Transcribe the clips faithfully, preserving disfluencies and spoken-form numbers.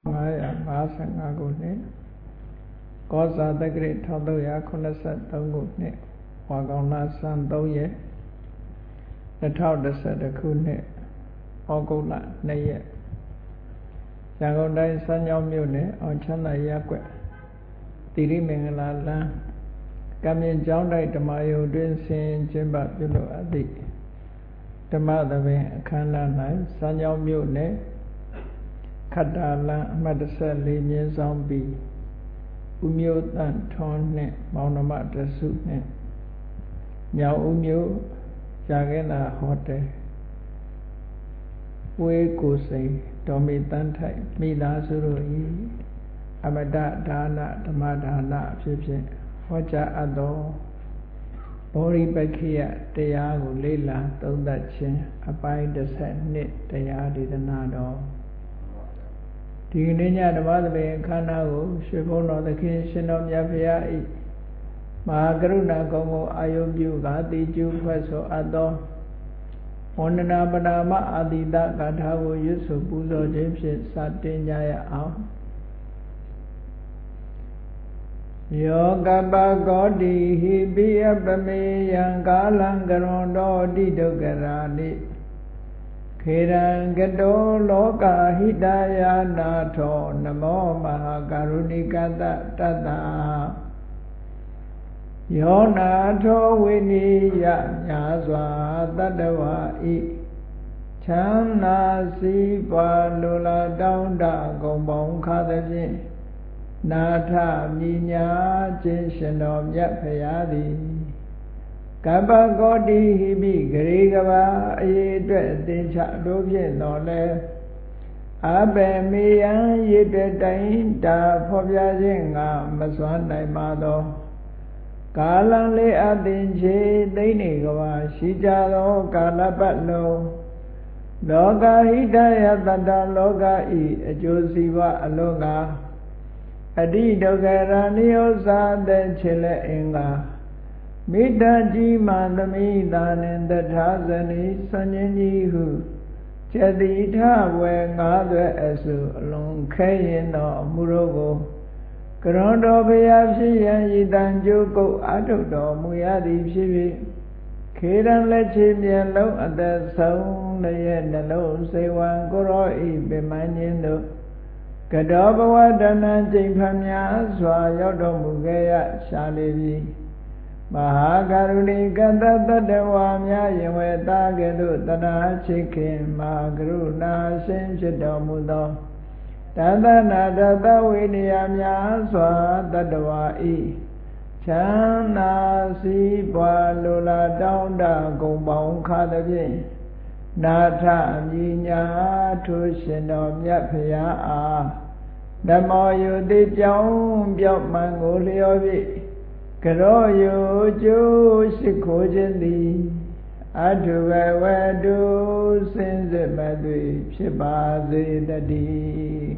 ngài ba sang ngà cụ nè có sa tất kể thao tâu ya khôn sát tâu cụ nè hòa cầu na san tâu ye nè thao đất sát đất cụ nè họ cụ lạ nè ye giang cầu đại san nhau miêu nè ở chân này ya quẹt tỷ lý mình là la cảm nhận giáo đạiဓမ္မယုံတွင်ဆင်ကျင့်ပပြုလို့အပ်သည့်ဓမ္မသဘင်အခမ်းအနား၌စံကြောင်းမြို့နယ်ခတ္တာလန်အမှတ်တစ်ဆက်လေးမြင်းဆောင်ပြီးဦးမျိုးတန်ထွန်းနှင့်မောင်နှမတစုနှင့်မြောင်ဦးမျိုးကြာခဲ့တာဟိုတယ်ဝေးကိုစိန်ဒေါ်မီတန်းထိုက်မိသားစုတို့၏အမတဒါနဓမ္မဒါနအဖြစ်ဖြင့်ဟောကြားအပ်သောဘောရိပက္ခိယတရားကိုလေ့လာသုံးသပ်ခြင်းအပိုင်းတစ်ဆက်နှစ်တရားဒေသနာတော်ဒီကနေ့ညဓမ္မသဘင်အခမ်းအနားကိုရွှေဘုန်းတော်သခင်ရှင်တော်မြတ်ဖရာ၏မဟာကရုဏာကုံကိုအာယုပြုကာတိကျူဖွဲ့ဆိုအပ်သောဝန္ဒနာပနာမအာတိတဂါထာကိုရွတ်ဆိုပူဇော်ခြင်းဖြင့်စတင်ကြရအောင်ယောကပကောတိဟိပိယပမေယံကာလံကရွန်တော်တိဒုက္ခရာနိခေရံကတောလောကဟိတယာနာထောနမောမဟာကရုဏိကတတတ္တယောနာထောဝိနိယညာစွာတတ္တဝါဤချမ်းသာစီးပွားလိုလားတောင်းတဂုံပေါင်းခါသဖြင့်နာထမြညာခြင်းရှင်တော်မြတ်ဖရာသည်ကပ္ပကောတိဟိပိဂရေကဘာအရေးအတွက်အသင်္ချတို့ဖြင့်တော်လဲအဘယ်မေယံရည်တဲ့တိုင်တာဖော်ပြခြင်းငါမစွမ်းနိုင်ပါသောကာလံလေးအသင်္ချေသိနေကဘာရှိကြသောကာလပတ်လုံးလောကဟိတယတတ္တလောကဤအကျိုးစီးပွားအလုံးကအတိဒုက္ခရာနိယောသာတဲ့ချေလက်အင်္ဂါမိတ္တကြီးမာသမိသာနှင့်တထာဇနီစဉ္ဉ္ကြီးဟုကျတိထဝေငါးသွဲအစုအလုံးခဲရင်သောအမှုတို့ကိုကရွန်တော်ဘုရားဖြစ်ရန်ဤတန်ကျိုးကုတ်အထုတော်မူရသည်ဖြစ်၍ခေရန်လက်ချေမြင်လုံးအသက်ဆုံးလည်းနှလုံးစေဝံကိုရောဤပင်မခြင်းတို့ကတောဘဝတဏ္ဍကျိန်ဖန်များစွာရောက်တော်မူခဲ့ရရှာလေပြီမဟာကရုဏီကတတတ္တဝါများယင်ဝေတာကဲ့သို့တနာချိခင်မဟာကရုဏာရှင်ဖြစ်တော်မူသောတသနာတသဝိနည်းများစွာတတ္တဝါဤချမ်းသာစီးပွားလိုလားတောင်းတဂုံပေါင်းခါသဖြင့်နာထမြညာထိုရှင်တော်မြတ်ဖရာအားဓမ္မောယုတိကြောင်းပြောက်မှန်ကိုလျော်ပြီးကရောယုကျိုးရှိခိုးခြင်းသည်အထုဘဝတုစင်စစ်မသွေဖြစ်ပါစေတည်း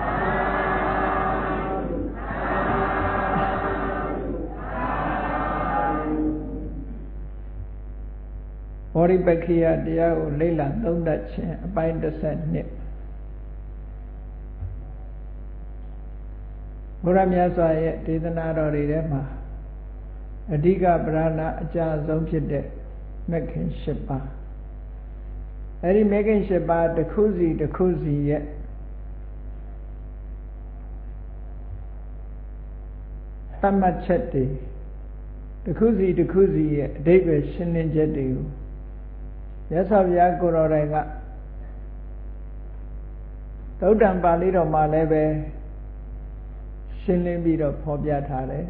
ဘောရိပက္ခိယတရားကိုလေ့လာသုံးသပ်ခြင်းအပိုင်းတစ်ဆက်နှစ်ဘုရားမြတ်စွာရဲ့ဒေသနာတော်တွေထဲမှာအဓိကပဓာနာအကျဆုံးဖြစ်တဲ့မဂ်ခင်၈ပါးအဲဒီမဂ်ခင်၈ပါးတစ်ခုစီတစ်ခုစီရဲ့သတ်မှတ်ချက်တွေတစ်ခုစီတစ်ခုစီရဲ့အဓိပ္ပာယ်ရှင်းလင်းချက်တွေကိုမြတ်စွာဘုရားကိုယ်တော်တိုင်ကသုတ္တံပါဠိတော်မှာလည်းပဲရှင်းလင်းပြီးတော့ဖော်ပြထားတယ်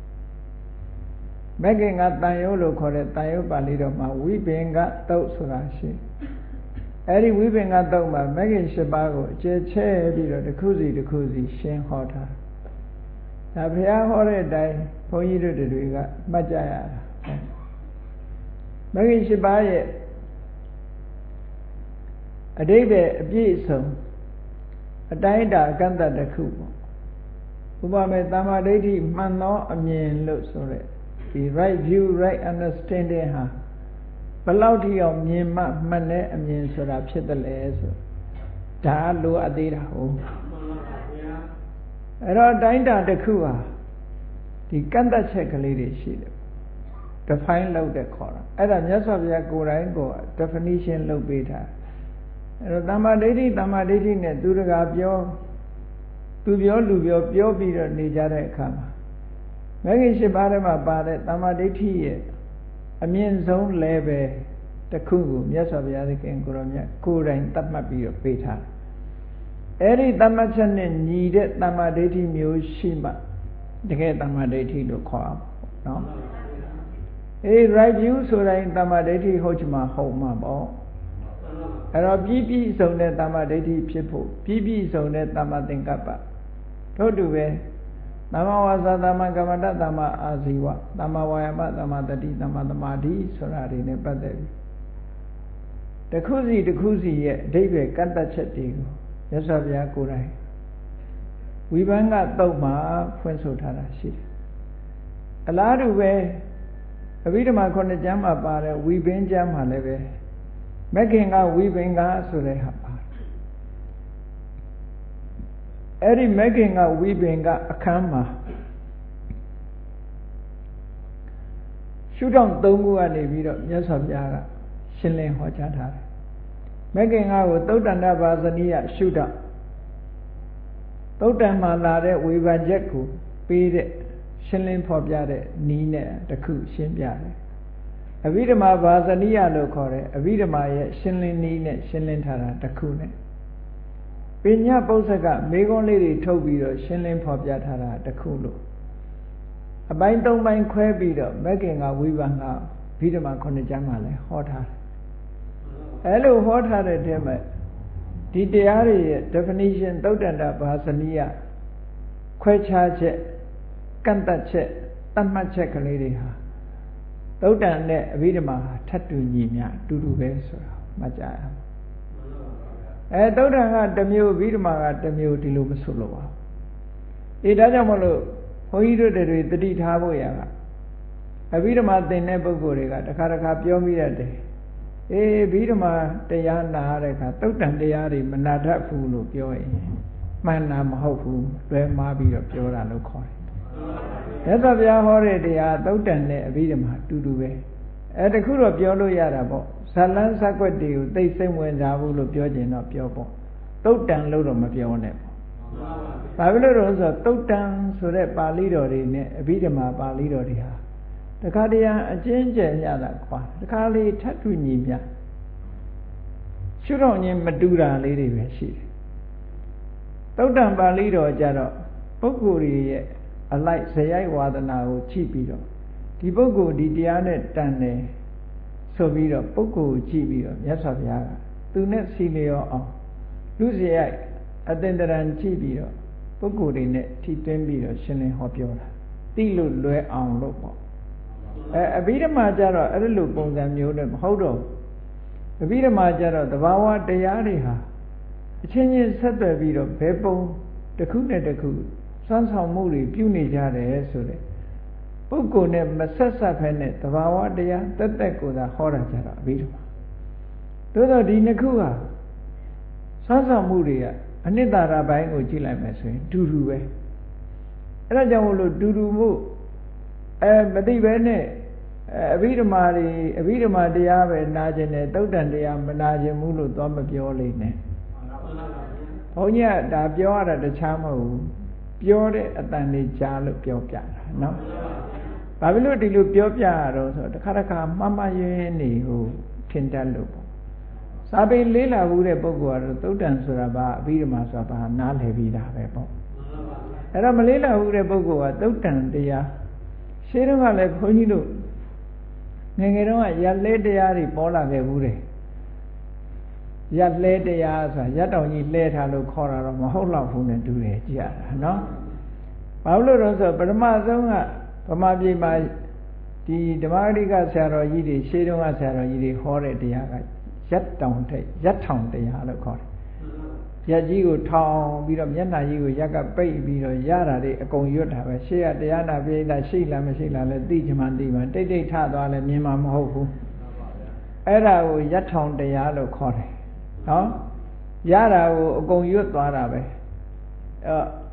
မဂ္ဂင်ကတန်ရုပ်လို့ခေါ်တဲ့တန်ရုပ်ပါဠိတော်မှာဝိပင်ကသုတ်ဆိုတာရှိအဲဒီဝိပင်ကသုတ်မှာမဂ္ဂင်၈ပါးကိုအကျယ်ချဲ့ပြီးတော့တစ်ခုစီတစ်ခုစီရှင်းဟောထားဒါဘုရားဟောတဲ့အတိုင်းဘုန်းကြီးတို့တွေကမှတ်ကြရတာမဂ္ဂင်၈ပါးရဲ့အဓိပ္ပာယ်အပြည့်စုံအတိုင်းအတာအကန့်အသတ်တစ်ခုပေါ့ဥပမာသမ္မာဒိဋ္ဌိမှန်သောအမြင်လို့ဆိုတဲ့ဒီ right view right understanding ဟာဘယ်လောက်ထိအောင်မြင်မှမှန်တဲ့အမြင်ဆိုတာဖြစ်တယ်လဲဆိုဒါလိုအပ်သေးတာဟုတ်အဲ့တော့တိုင်းတာတစ်ခုဟာဒီကန့်သက်ချက်ကလေးတွေရှိတယ် define လုပ်တဲ့ခေါ်တာအဲ့ဒါမြတ်စွာဘုရားကိုယ်တိုင်ကို definition လုပ်ပေးတာအဲ့တော့သမ္မာဒိဋ္ဌိသမ္မာဒိဋ္ဌိနဲ့သူတကာပြောသူပြောလူပြောပြောပြီးတော့နေကြတဲ့အခါမှာမဂ္ဂင်၈ပါးထဲမှာပါတဲ့သမ္မာဒိဋ္ဌိရဲ့အမြင့်ဆုံး level တစ်ခုကိုမြတ်စွာဘုရားသခင်ကိုယ်တော်မြတ်ကိုယ်တိုင်သတ်မှတ်ပြီးတော့ပေးထားတယ်အဲ့ဒီသတ်မှတ်ချက်နဲ့ညီတဲ့သမ္မာဒိဋ္ဌိမျိုးရှိမှတကယ်သမ္မာဒိဋ္ဌိလို့ခေါ်အောင်နော်အေး right view ဆိုတိုင်းသမ္မာဒိဋ္ဌိဟုတ်ချင်မှဟုတ်မှာပေါ့အဲ့တော့ပြည့်ပြည့်စုံတဲ့သမ္မာဒိဋ္ဌိဖြစ်ဖို့ပြည့်ပြည့်စုံတဲ့သမ္မာသင်္ကပ္ပထို့တူပဲသမ္မာဝါစာသမ္မာကမ္မန္တသမ္မာအာဇီဝသမ္မာဝါယာမသမ္မာတတိသမ္မာသမာဓိဆိုတာတွေနဲ့ပတ်သက်ပြီးတစ်ခုစီတစ်ခုစီရဲ့အဓိပ္ပာယ်ကတ္တချက်တွေကိုမြတ်စွာဘုရားကိုယ်တိုင်ဝိပန်းကတုတ်မှာဖွင့်ဆိုထားတာရှိတယ်အလားတူပဲအဘိဓမ္မာခုနှစ်ကျမ်းမှာပါတဲ့ဝိပင်းကျမ်းမှာလည်းပဲမဂ္ဂင်ကဝိပင်ကဆိုတဲ့ဟာပါအဲ့ဒီမဂ္ဂင်ကဝိပင်ကအခန်းမှာရှုထောင့်သုံးခုကနေပြီးတော့မြတ်စွာဘုရားကရှင်းလင်းဟောကြားထားတယ်မဂ္ဂင်ကကိုသုတ်တန္တဘာဇနိယရှုထောင့်သုတ်တံမှာလာတဲ့ဝေဖန်ချက်ကိုပေးတဲ့ရှင်းလင်းဖော်ပြတဲ့နည်းနဲ့တခုရှင်းပြတယ်အဘိဓမ္မာဘာဇနိယလို့ခေါ်တယ်အဘိဓမ္မာရဲ့ရှင်းလင်းနည်းနဲ့ရှင်းလင်းထားတာတခုနဲ့ပညာပု္ပ္ပကမေခွန်းလေးတွေထုတ်ပြီးတော့ရှင်းလင်းဖော်ပြထားတာတခုလို့အပိုင်းသုံးပိုင်းခွဲပြီးတော့မဂ္ဂင်ကဝိပန်ကဘိဓမ္မာခုနှစ်ကျမ်းမှာလည်းဟောထားတယ်အဲလိုဟောထားတဲ့ထဲမှာဒီတရားတွေရဲ့ definition သုတ်တန္တဘာဇနိယခွဲခြားချက်ကန့်သက်ချက်သတ်မှတ်ချက်ကလေးတွေဟာသုတ်တန်နဲ့အဘိဓမ္မာဟာထပ်တူညီမျှအတူတူပဲဆိုတာမှတ်ကြရအောင်အဲသုတ်တန်ကတစ်မျိုးအဘိဓမ္မာကတစ်မျိုးဒီလိုမဆိုလို့ပါအေးဒါကြောင့်မလို့ဘုန်းကြီးတို့တွေတတိထားဖို့ရကအဘိဓမ္မာသင်တဲ့ပုဂ္ဂိုလ်တွေကတခါတခါပြောမိရတယ်အေးအဘိဓမ္မာတရားနာရတဲ့အခါသုတ်တန်တရားတွေမနာတတ်ဘူးလို့ပြောရင်မှန်တာမဟုတ်ဘူးလွဲမှားပြီးတော့ပြောတာလို့ခေါ်တယ်မြတ်စွာဘုရားဟောတဲ့တရားသုတ်တန်နဲ့အဘိဓမ္မာအတူတူပဲအဲတခုတော့ပြောလို့ရတာပေါ့ဇလန်းဇက်ွက်တွေကိုသိစိတ်ဝင်စားဘူးလို့ပြောကျင်တော့ပြောပေါ့သုတ်တန်လို့တော့မပြောနဲ့ပေါ့ဘာဖြစ်လို့လဲဆိုတော့သုတ်တန်ဆိုတဲ့ပါဠိတော်တွေနဲ့အဘိဓမ္မာပါဠိတော်တွေဟာတခါတည်းအချင်းကျယ်ရတာကွာတခါလေးထပ်တူညီမြရှုတော့ချင်းမတူတာလေးတွေပဲရှိတယ်သုတ်တန်ပါဠိတော်ကြတော့ပုဂ္ဂိုလ်တွေရဲ့အလိုက်ဇယိုက်ဝါဒနာကိုကြည့်ပြီးတော့ဒီပုဂ္ဂိုလ်ဒီတရားနဲ့တန်တယ်ဆိုပြီးတော့ပုဂ္ဂိုလ်ကိုကြည့်ပြီးတော့မြတ်စွာဘုရားကသူနဲ့စီလျောအောင်လူဇယိုက်အသင်္တရံကြည့်ပြီးတော့ပုဂ္ဂိုလ်တွေနဲ့ထိသွင်းပြီးတော့ရှင်းလင်းဟောပြောတာတိလို့လွယ်အောင်လို့ပေါ့အဲအဘိဓမ္မာကြတော့အဲ့လိုပုံစံမျိုးနဲ့မဟုတ်တော့အဘိဓမ္မာကြတော့သဘာဝတရားတွေဟာအချင်းချင်းဆက်သွယ်ပြီးတော့ဘယ်ပုံတစ်ခုနဲ့တစ်ခုစွမ်းဆောင်မှုတွေပြုနေကြတယ်ဆိုတဲ့ပုဂ္ဂိုလ်နဲ့မဆက်ဆက်ဖက်နဲ့သဘာဝတရားတက်တက်ကိုသာဟောတာကြတော့အဘိဓမ္မာသို့တော့ဒီနှစ်ခုဟာစွမ်းဆောင်မှုတွေကအနိတ္တရာပိုင်းကိုကြည့်လိုက်မယ်ဆိုရင်တူတူပဲအဲ့ဒါကြောင့်မို့လို့တူတူမှုအဲမသိပဲနဲ့အဘိဓမ္မာတွေအဘိဓမ္မာတရားပဲနာကျင်တယ်သုတ်တန်တရားမနာကျင်ဘူးလို့သွားမပြောလိမ့်နဲ့ဘုန်းကြီးကဒါပြောရတာတခြားမဟုတ်ဘူးပြောတဲ့အတန်လေးကြားလို့ပြောပြတာနော်ဘာဖြစ်လို့ဒီလိုပြောပြရတော့ဆိုတော့တစ်ခါတစ်ခါမှားမှားရင်းနေဟိုထင်တတ်လို့ပေါ့စာပေလေးလာဘူးတဲ့ပုဂ္ဂိုလ်ကတော့သုတ်တန်ဆိုတာဘာအဘိဓမ္မာဆိုတာဘာနားလည်ပြီးတာပဲပေါ့အဲ့တော့မလေးလာဘူးတဲ့ပုဂ္ဂိုလ်ကသုတ်တန်တရားရှင်းတော့ကလည်းခွန်ကြီးတို့ငယ်ငယ်တုန်းကရက်လဲတရားတွေပေါ်လာခဲ့ဘူးတဲ့ရက်လဲတရားဆိုတာရက်တောင်ကြီးလဲထားလို့ခေါ်တာတော့မဟုတ်တော့ဘူးနဲ့တူတယ်ကြည့်ရတာနော်ဘာလို့လဲဆိုတော့ပထမဆုံးကဗမာပြည်မှာဒီဓမ္မဂရိကဆရာတော်ကြီးတွေရှေးတုန်းကဆရာတော်ကြီးတွေဟောတဲ့တရားကရက်တောင်ထိတ်ရက်ထောင်တရားလို့ခေါ်တယ်ရက်ကြီးကိုထောင်ပြီးတော့မျက်နှာကြီးကိုရက်ကပိတ်ပြီးတော့ရတာတွေအကုန်ရွတ်တာပဲရှေ့ကတရားနာပိဋကရှိလားမရှိလားလဲသိချင်မှသိမှတိတ်တိတ်ထသွားလဲမြင်မှမဟုတ်ဘူးအဲ့ဒါကိုရက်ထောင်တရားလို့ခေါ်တယ်နော်ရတာကိုအကုန်ရွတ်သွားတာပဲအဲ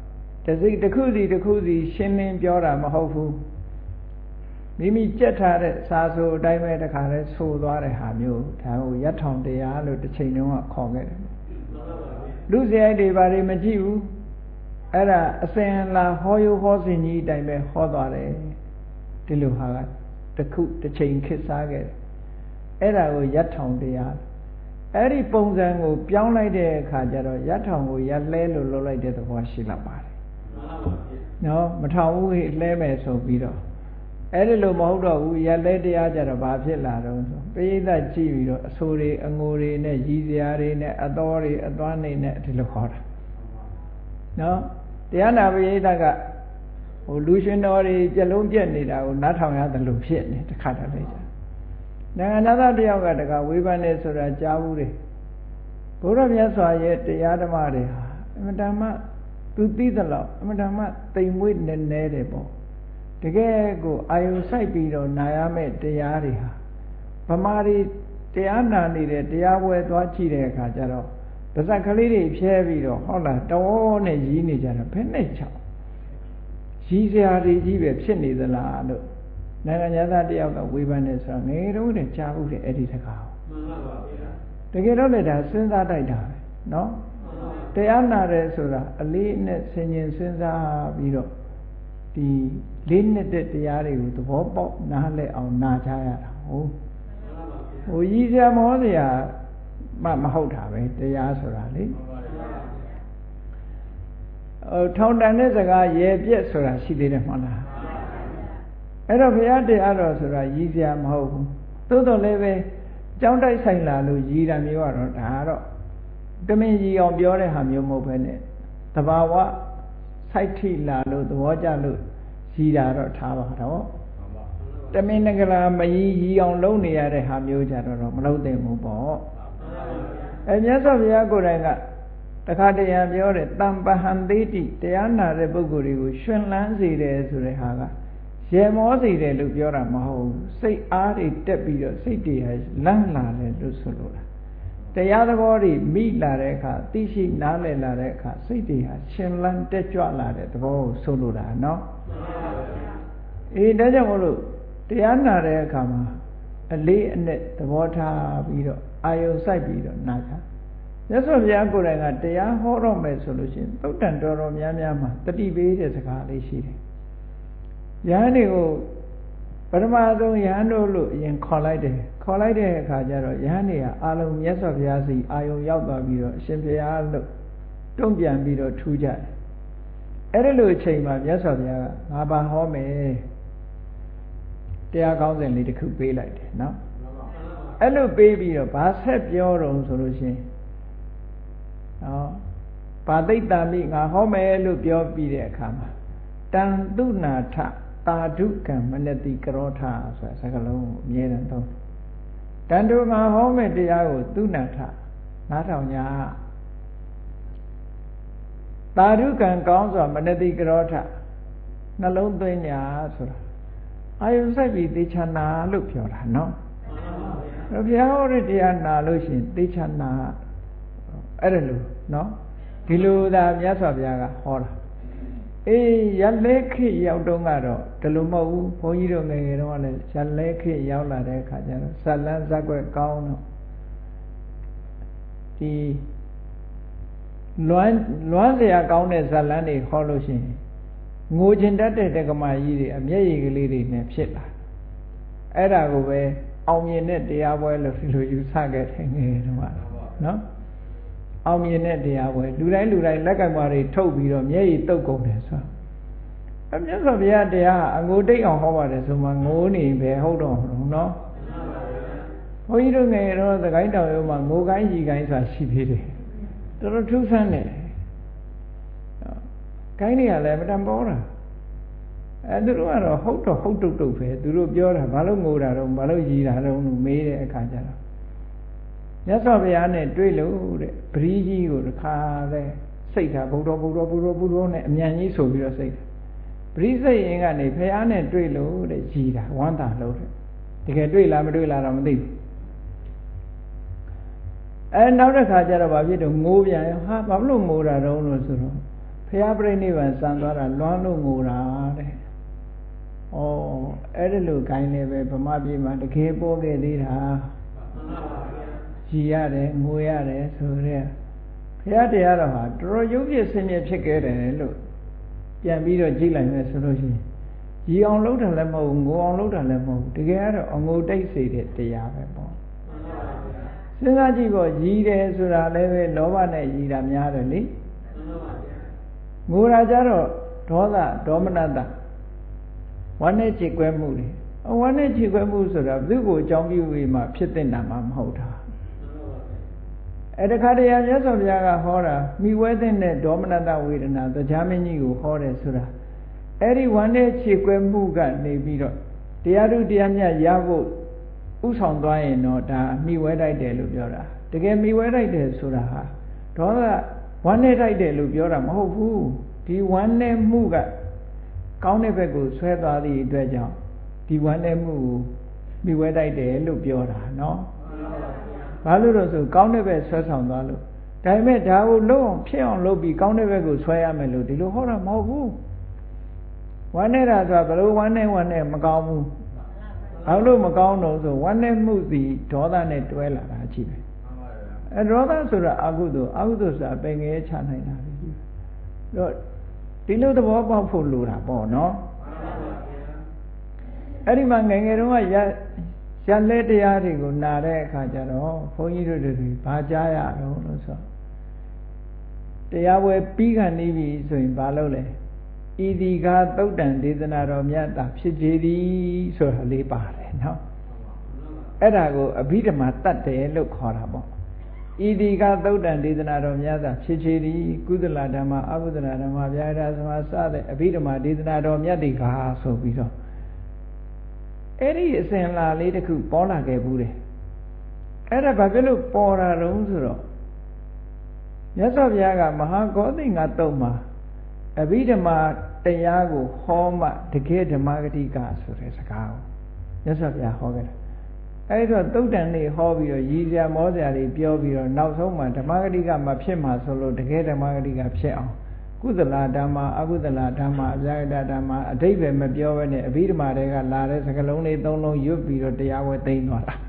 တစိတခုစီတခုစီရှင်းလင်းပြောတာမဟုတ်ဘူးမိမိကြက်ထားတဲ့စာဆိုအတိုင်းပဲတခါလဲဆိုသွားတဲ့ဟာမျိုးဒါကိုရထောင်တရားလို့တစ်ချိန်တုန်းကခေါ်ခဲ့တယ်လူစရိုက်တွေဘာတွေမကြည့်ဘူးအဲ့ဒါအစဉ်လာဟောယဟောစဉ်ကြီးအတိုင်းပဲဟောသွားတယ်ဒီလိုဟာကတခုတစ်ချိန်ခေတ်စားခဲ့တယ်အဲ့ဒါကိုရထောင်တရားအဲ့ဒီပုံစံကိုပြောင်းလိုက်တဲ့အခါကျတော့ရထောင်ကိုရလဲလို့လုပ်လိုက်တဲ့သဘောရှိလာပါတယ်နော်မထောင်ဘူးလှဲမယ်ဆိုပြီးတော့အဲ့ဒီလိုမဟုတ်တော့ဘူးရလဲတရားကြတော့ဘာဖြစ်လာတော့ဆိုပရိသတ်ကြည့်ပြီးတော့အဆိုတွေအငိုတွေနဲ့ရည်စရာတွေနဲ့အတော်တွေအသွမ်းတွေနဲ့ဒီလိုခေါ်တာနော်တရားနာပရိသတ်ကဟိုလူရှင်တော်တွေကြလုံးပြက်နေတာကိုနားထောင်ရတယ်လို့ဖြစ်နေတခါတည်းလေးနိုင်ငံသားတယောက်ကတကဝေဖန်နေဆိုတာကြားဘူးတယ်ဘုရားမြတ်စွာရဲ့တရားဓမ္မတွေဟာအမှန်တမ်းမှသူသိသလောက်အမှန်တမ်းမှတိမ်မွေ့နေနေတယ်ပေါ့တကယ်ကိုအာယုစိုက်ပြီးတော့နာရမယ့်တရားတွေဟာဗမာတွေတရားနာနေတဲ့တရားပွဲသွားကြည့်တဲ့အခါကျတော့ပါဇက်ကလေးတွေဖြဲပြီးတော့ဟုတ်လားတော်နဲ့ရီးနေကြတာဘယ်နဲ့ချောင်းရီးစရာတွေကြီးပဲဖြစ်နေသလားလို့နိုင်ငံသားတယောက်ကဝေဖန်နေဆိုတော့ငယ်တုန်းကကြားဘူးတဲ့အဲ့ဒီစကားမှန်ပါပါဗျာတကယ်တော့လည်းဒါစဉ်းစားတိုက်တာပဲနော်တရားနာတယ်ဆိုတာအလေးနဲ့ဆင်ញင်စဉ်းစားပြီးတော့ဒီလေးနှစ်တဲ့တရားတွေကိုသဘောပေါက်နားလည်အောင်နာကြရတာဟုတ်ဟိုကြီးစရာမောစရာမှမဟုတ်တာပဲတရားဆိုတာလေဟိုထောင်တန်တဲ့စကားရေပြက်ဆိုတာရှိသေးတယ်မဟုတ်လားအဲ့တော့ဘုရားတရားတော်ဆိုတာရည်စရာမဟုတ်ဘူးသို့တော်လည်းပဲကြောင်းတိုက်ဆိုင်လာလို့ရည်တာမျိုးကတော့ဒါကတော့တမင်ရည်အောင်ပြောတဲ့ဟာမျိုးမဟုတ်ဘဲနဲ့တဘာဝစိုက်ထိလာလို့သဘောကျလို့ရည်တာတော့ထားပါတော့တမင်ငကလာမရည်ရည်အောင်လုပ်နေရတဲ့ဟာမျိုးကြတော့မလုပ်သင့်ဘူးပေါ့အဲမြတ်စွာဘုရားကိုယ်တိုင်ကတခါတရံပြောတယ်တံပဟံသေးတိတရားနာတဲ့ပုဂ္ဂိုလ်တွေကိုရှင်လန်းစေတယ်ဆိုတဲ့ဟာကရေမောစေတယ်လို့ပြောတာမဟုတ်ဘူးစိတ်အားတွေတက်ပြီးတော့စိတ်တွေဟာလန့်လာတယ်လို့ဆိုလိုတာတရားသဘောတွေမိလာတဲ့အခါသိရှိနားလည်လာတဲ့အခါစိတ်တွေဟာရှင်လန်းတက်ကြွလာတဲ့သဘောကိုဆိုလိုတာနော်အေးဒါကြောင့်မလို့တရားနာတဲ့အခါမှာအလေးအနက်သဘောထားပြီးတော့အာယုံစိုက်ပြီးတော့နာကြမြတ်စွာဘုရားကိုယ်တိုင်ကတရားဟောတော့မယ်ဆိုလို့ရှိရင်သုတ်တန်တော်တော်များများမှာတတိပေးတဲ့စကားလေးရှိတယ်ယဟန်တွေကိုပထမဆုံးယဟန်တို့လို့အရင်ခေါ်လိုက်တယ်ခေါ်လိုက်တဲ့အခါကျတော့ယဟန်တွေကအာလုံးမြတ်စွာဘုရားစီအာယုံရောက်သွားပြီးတော့အရှင်ဘုရားလို့တုံ့ပြန်ပြီးတော့ထူးကြတယ်အဲ့ဒီလိုအချိန်မှာမြတ်စွာဘုရားကငါပါဟောမယ်တရားကောင်းစဉ်လေးတစ်ခုပေးလိုက်တယ်နော်အဲ့လိုပေးပြီးတော့ဘာဆက်ပြောတော့ဆိုလို့ရှိရင်နော်ပါသိတ္တမိငါဟောမယ်လို့ပြောပြီးတဲ့အခါမှာတန်တုနာထတာဓုကံမနတိကရောထဆိုတဲ့စကားလုံးကိုအမြဲတမ်းသုံးတန်တုငါဟောမယ်တရားကိုတုနာထနားထောင်ညာတာဓုကံကောင်းစွာမနတိကရောထနှလုံးသွင်းညာဆိုတာအာယုစိုက်ပြီးသေချာနာလို့ပြောတာနော်ဘုရားဟောတဲ့တရားနာလို့ရှိရင်သေချာနာအဲ့ဒါလို့နော်ဒီလိုသာမြတ်စွာဘုရားကဟောတာအေးရလဲခေရောက်တော့ကတော့ဒီလိုမဟုတ်ဘူးဘုန်းကြီးတို့ငယ်ငယ်တုန်းကလည်းရလဲခေရောက်လာတဲ့အခါကျတော့ဇလန်းဇက်ွက်ကောင်းတော့ဒီလွမ်းလွမ်းเสียကောင်းတဲ့ဇလန်းတွေဟောလို့ရှိရင်ငိုချင်တတ်တဲ့တက္ကမကြီးတွေအမျက်ရည်ကလေးတွေနဲ့ဖြစ်လာအဲ့ဒါကိုပဲအောင်မြင်တဲ့တရားပွဲလို့ဒီလိုယူဆခဲ့တယ်ငယ်တုန်းကနော်အောင်မြင်တဲ့တရားပွဲလူတိုင်းလူတိုင်းလက်ကင်ပါတွေထုတ်ပြီးတော့မျက်ရည်တုပ်ကုန်တယ်ဆိုအမြတ်စွာဘုရားတရားအငိုတိတ်အောင်ဟောပါတယ်ဆိုမှငိုနေပဲဟုတ်တော့နော်ဘုန်းကြီးတို့ငယ်တော့သခိုင်းတောင်ရုံမှာငိုကိုင်းရီကိုင်းဆိုတာရှိသေးတယ်တော်တော်ထူးဆန်းတယ်ကိုင်းတွေကလည်းမတန်ပေါ်တာအဲသူတို့ကတော့ဟုတ်တော့ဟုတ်တုတ်တုတ်ပဲသူတို့ပြောတာဘာလို့ငိုတာတော့ဘာလို့ရီတာတော့လို့မေးတဲ့အခါကျတော့မြတ်စွာဘုရားနဲ့တွေ့လို့တဲ့ပရိကြီးကိုတစ်ခါလဲစိတ်ထားဘုဒ္ဓဘုဒ္ဓဘုဒ္ဓဘုဒ္ဓနဲ့အမြန်ကြီးဆိုပြီးတော့စိတ်ပရိစိတ်ရင်ကနေဘုရားနဲ့တွေ့လို့တဲ့ရီတာဝမ်းသာလို့တဲ့တကယ်တွေ့လားမတွေ့လားတော့မသိဘူးအဲနောက်တစ်ခါကျတော့ဘာဖြစ်တော့ငိုပြန်ရောဟာဘာလို့ငိုတာတော့လို့ဆိုတော့ဖျားပြိနိဗ္ဗာန်စံသွားတာလွမ်းလို့ငိုတာတဲ့ဩအဲ့ဒီလိုခိုင်းနေပဲဗမာပြည်မှာတကယ်ပေါ်ခဲ့သေးတာရည်ရတယ်ငိုရတယ်ဆိုတဲ့ဘုရားတရားတော်ဟာတော်တော်ရုပ်ပြဆင်းရဲဖြစ်ခဲ့တယ်လို့ပြန်ပြီးတော့ကြည့်လိုက်မယ်ဆိုလို့ရှိရင်ရည်အောင်လုပ်တာလည်းမဟုတ်ဘူးငိုအောင်လုပ်တာလည်းမဟုတ်ဘူးတကယ်ကတော့အငိုတိတ်စေတဲ့တရားပဲပေါ့စဉ်းစားကြည့်ပေါ့ရည်တယ်ဆိုတာလည်းပဲလောဘနဲ့ရည်တာများတယ်လေငိုတာကြတော့ဒေါသဒေါမနတဝမ်းနဲ့ကြည်ကွဲမှုတွေအဝမ်းနဲ့ကြည်ကွဲမှုဆိုတာဘုသူ့ကိုအကြောင်းပြုပြီးမှဖြစ်တဲ့နာမှာမဟုတ်တာအဲ့တခါတည်းမြတ်စွာဘုရားကဟောတာမိဝဲတဲ့ဒေါမနတဝေဒနာတရားမင်းကြီးကိုဟောတယ်ဆိုတာအဲ့ဒီဝမ်းနဲ့ကြည်ကွဲမှုကနေပြီးတော့တရားထုတရားမြတ်ရဖို့ဥဆောင်သွားရင်တော့ဒါမိဝဲတိုက်တယ်လို့ပြောတာတကယ်မိဝဲတိုက်တယ်ဆိုတာဟာဒေါသဝမ်းနဲ့တိုက်တယ်လို့ပြောတာမဟုတ်ဘူးဒီဝမ်းနဲ့မှုကကောင်းတဲ့ဘက်ကိုဆွဲသွားသည့်အတွက်ကြောင့်ဒီဝမ်းနဲ့မှုကိုမိဝဲတိုက်တယ်လို့ပြောတာနော်ဘာလို့လို့ဆိုကောင်းတဲ့ဘက်ဆွဲဆောင်သွားလို့ဒါပေမဲ့ဒါကိုလုံးအောင်ဖြစ်အောင်လုပ်ပြီးကောင်းတဲ့ဘက်ကိုဆွဲရမယ်လို့ဒီလိုဟောတာမဟုတ်ဘူးဝမ်းနေတာဆိုတာဘလို့ဝမ်းနေဝမ်းနေမကောင်းဘူးဘာလို့မကောင်းတော့ဆိုဝမ်းနေမှုစီဒေါသနဲ့တွဲလာတာရှိပဲအဲဒေါသဆိုတာအကုသိုလ်အကုသိုလ်ဆိုတာပင်ငယ်ချနိုင်တာပဲရှိတော့ဒီလိုသဘောပေါက်ဖို့လိုတာပေါ့နော်အဲ့ဒီမှာငယ်ငယ်တုန်းကရရလက်တရားတွေကိုနာတဲ့အခါကျတော့ဘုန်းကြီးတို့တွေဘာကြားရတော့လို့ဆိုတရားဝဲပြီးခံနေပြီဆိုရင်ဘာလုပ်လဲဤဒီကသုတ်တန်ဒေသနာတော်မြတ်တာဖြစ်ကြသည်ဆိုတာလေးပါတယ်နော်အဲ့ဒါကိုအဘိဓမ္မာတတ်တယ်လို့ခေါ်တာပေါ့ဤဒီကသုတ်တန်ဒေသနာတော်မြတ်တာဖြစ်ကြသည်ကုသလဓမ္မအကုသလဓမ္မဗျာဒသမစတဲ့အဘိဓမ္မာဒေသနာတော်မြတ်တွေကဆိုပြီးတော့အဲ့ဒီအစဉ်လာလေးတစ်ခုပေါ်လာခဲ့ဘူးတယ်အဲ့ဒါဘာဖြစ်လို့ပေါ်လာတော့ဆိုတော့မြတ်စွာဘုရားကမဟာဂေါသိငါတုံမှာအဘိဓမ္မာတရားကိုဟောမှတကယ်ဓမ္မဂတိကဆိုတဲ့စကားကိုမြတ်စွာဘုရားဟောခဲ့တာအဲ့တော့သုတ်တန်လေးဟောပြီးတော့ရည်စရာမောစရာတွေပြောပြီးတော့နောက်ဆုံးမှဓမ္မဂတိကမဖြစ်မှာဆိုလို့တကယ်ဓမ္မဂတိကဖြစ်အောင်ကုသလဓမ္မအကုသလဓမ္မအဗျာဂတဓမ္မအဓိပ္ပာယ်မပြောဘဲနဲ့အဘိဓမ္မာတွေကလာတဲ့စကားလုံးလေးသုံးလုံးရွတ်ပြီးတော့တရားဝဲသိမ်းသွားတာ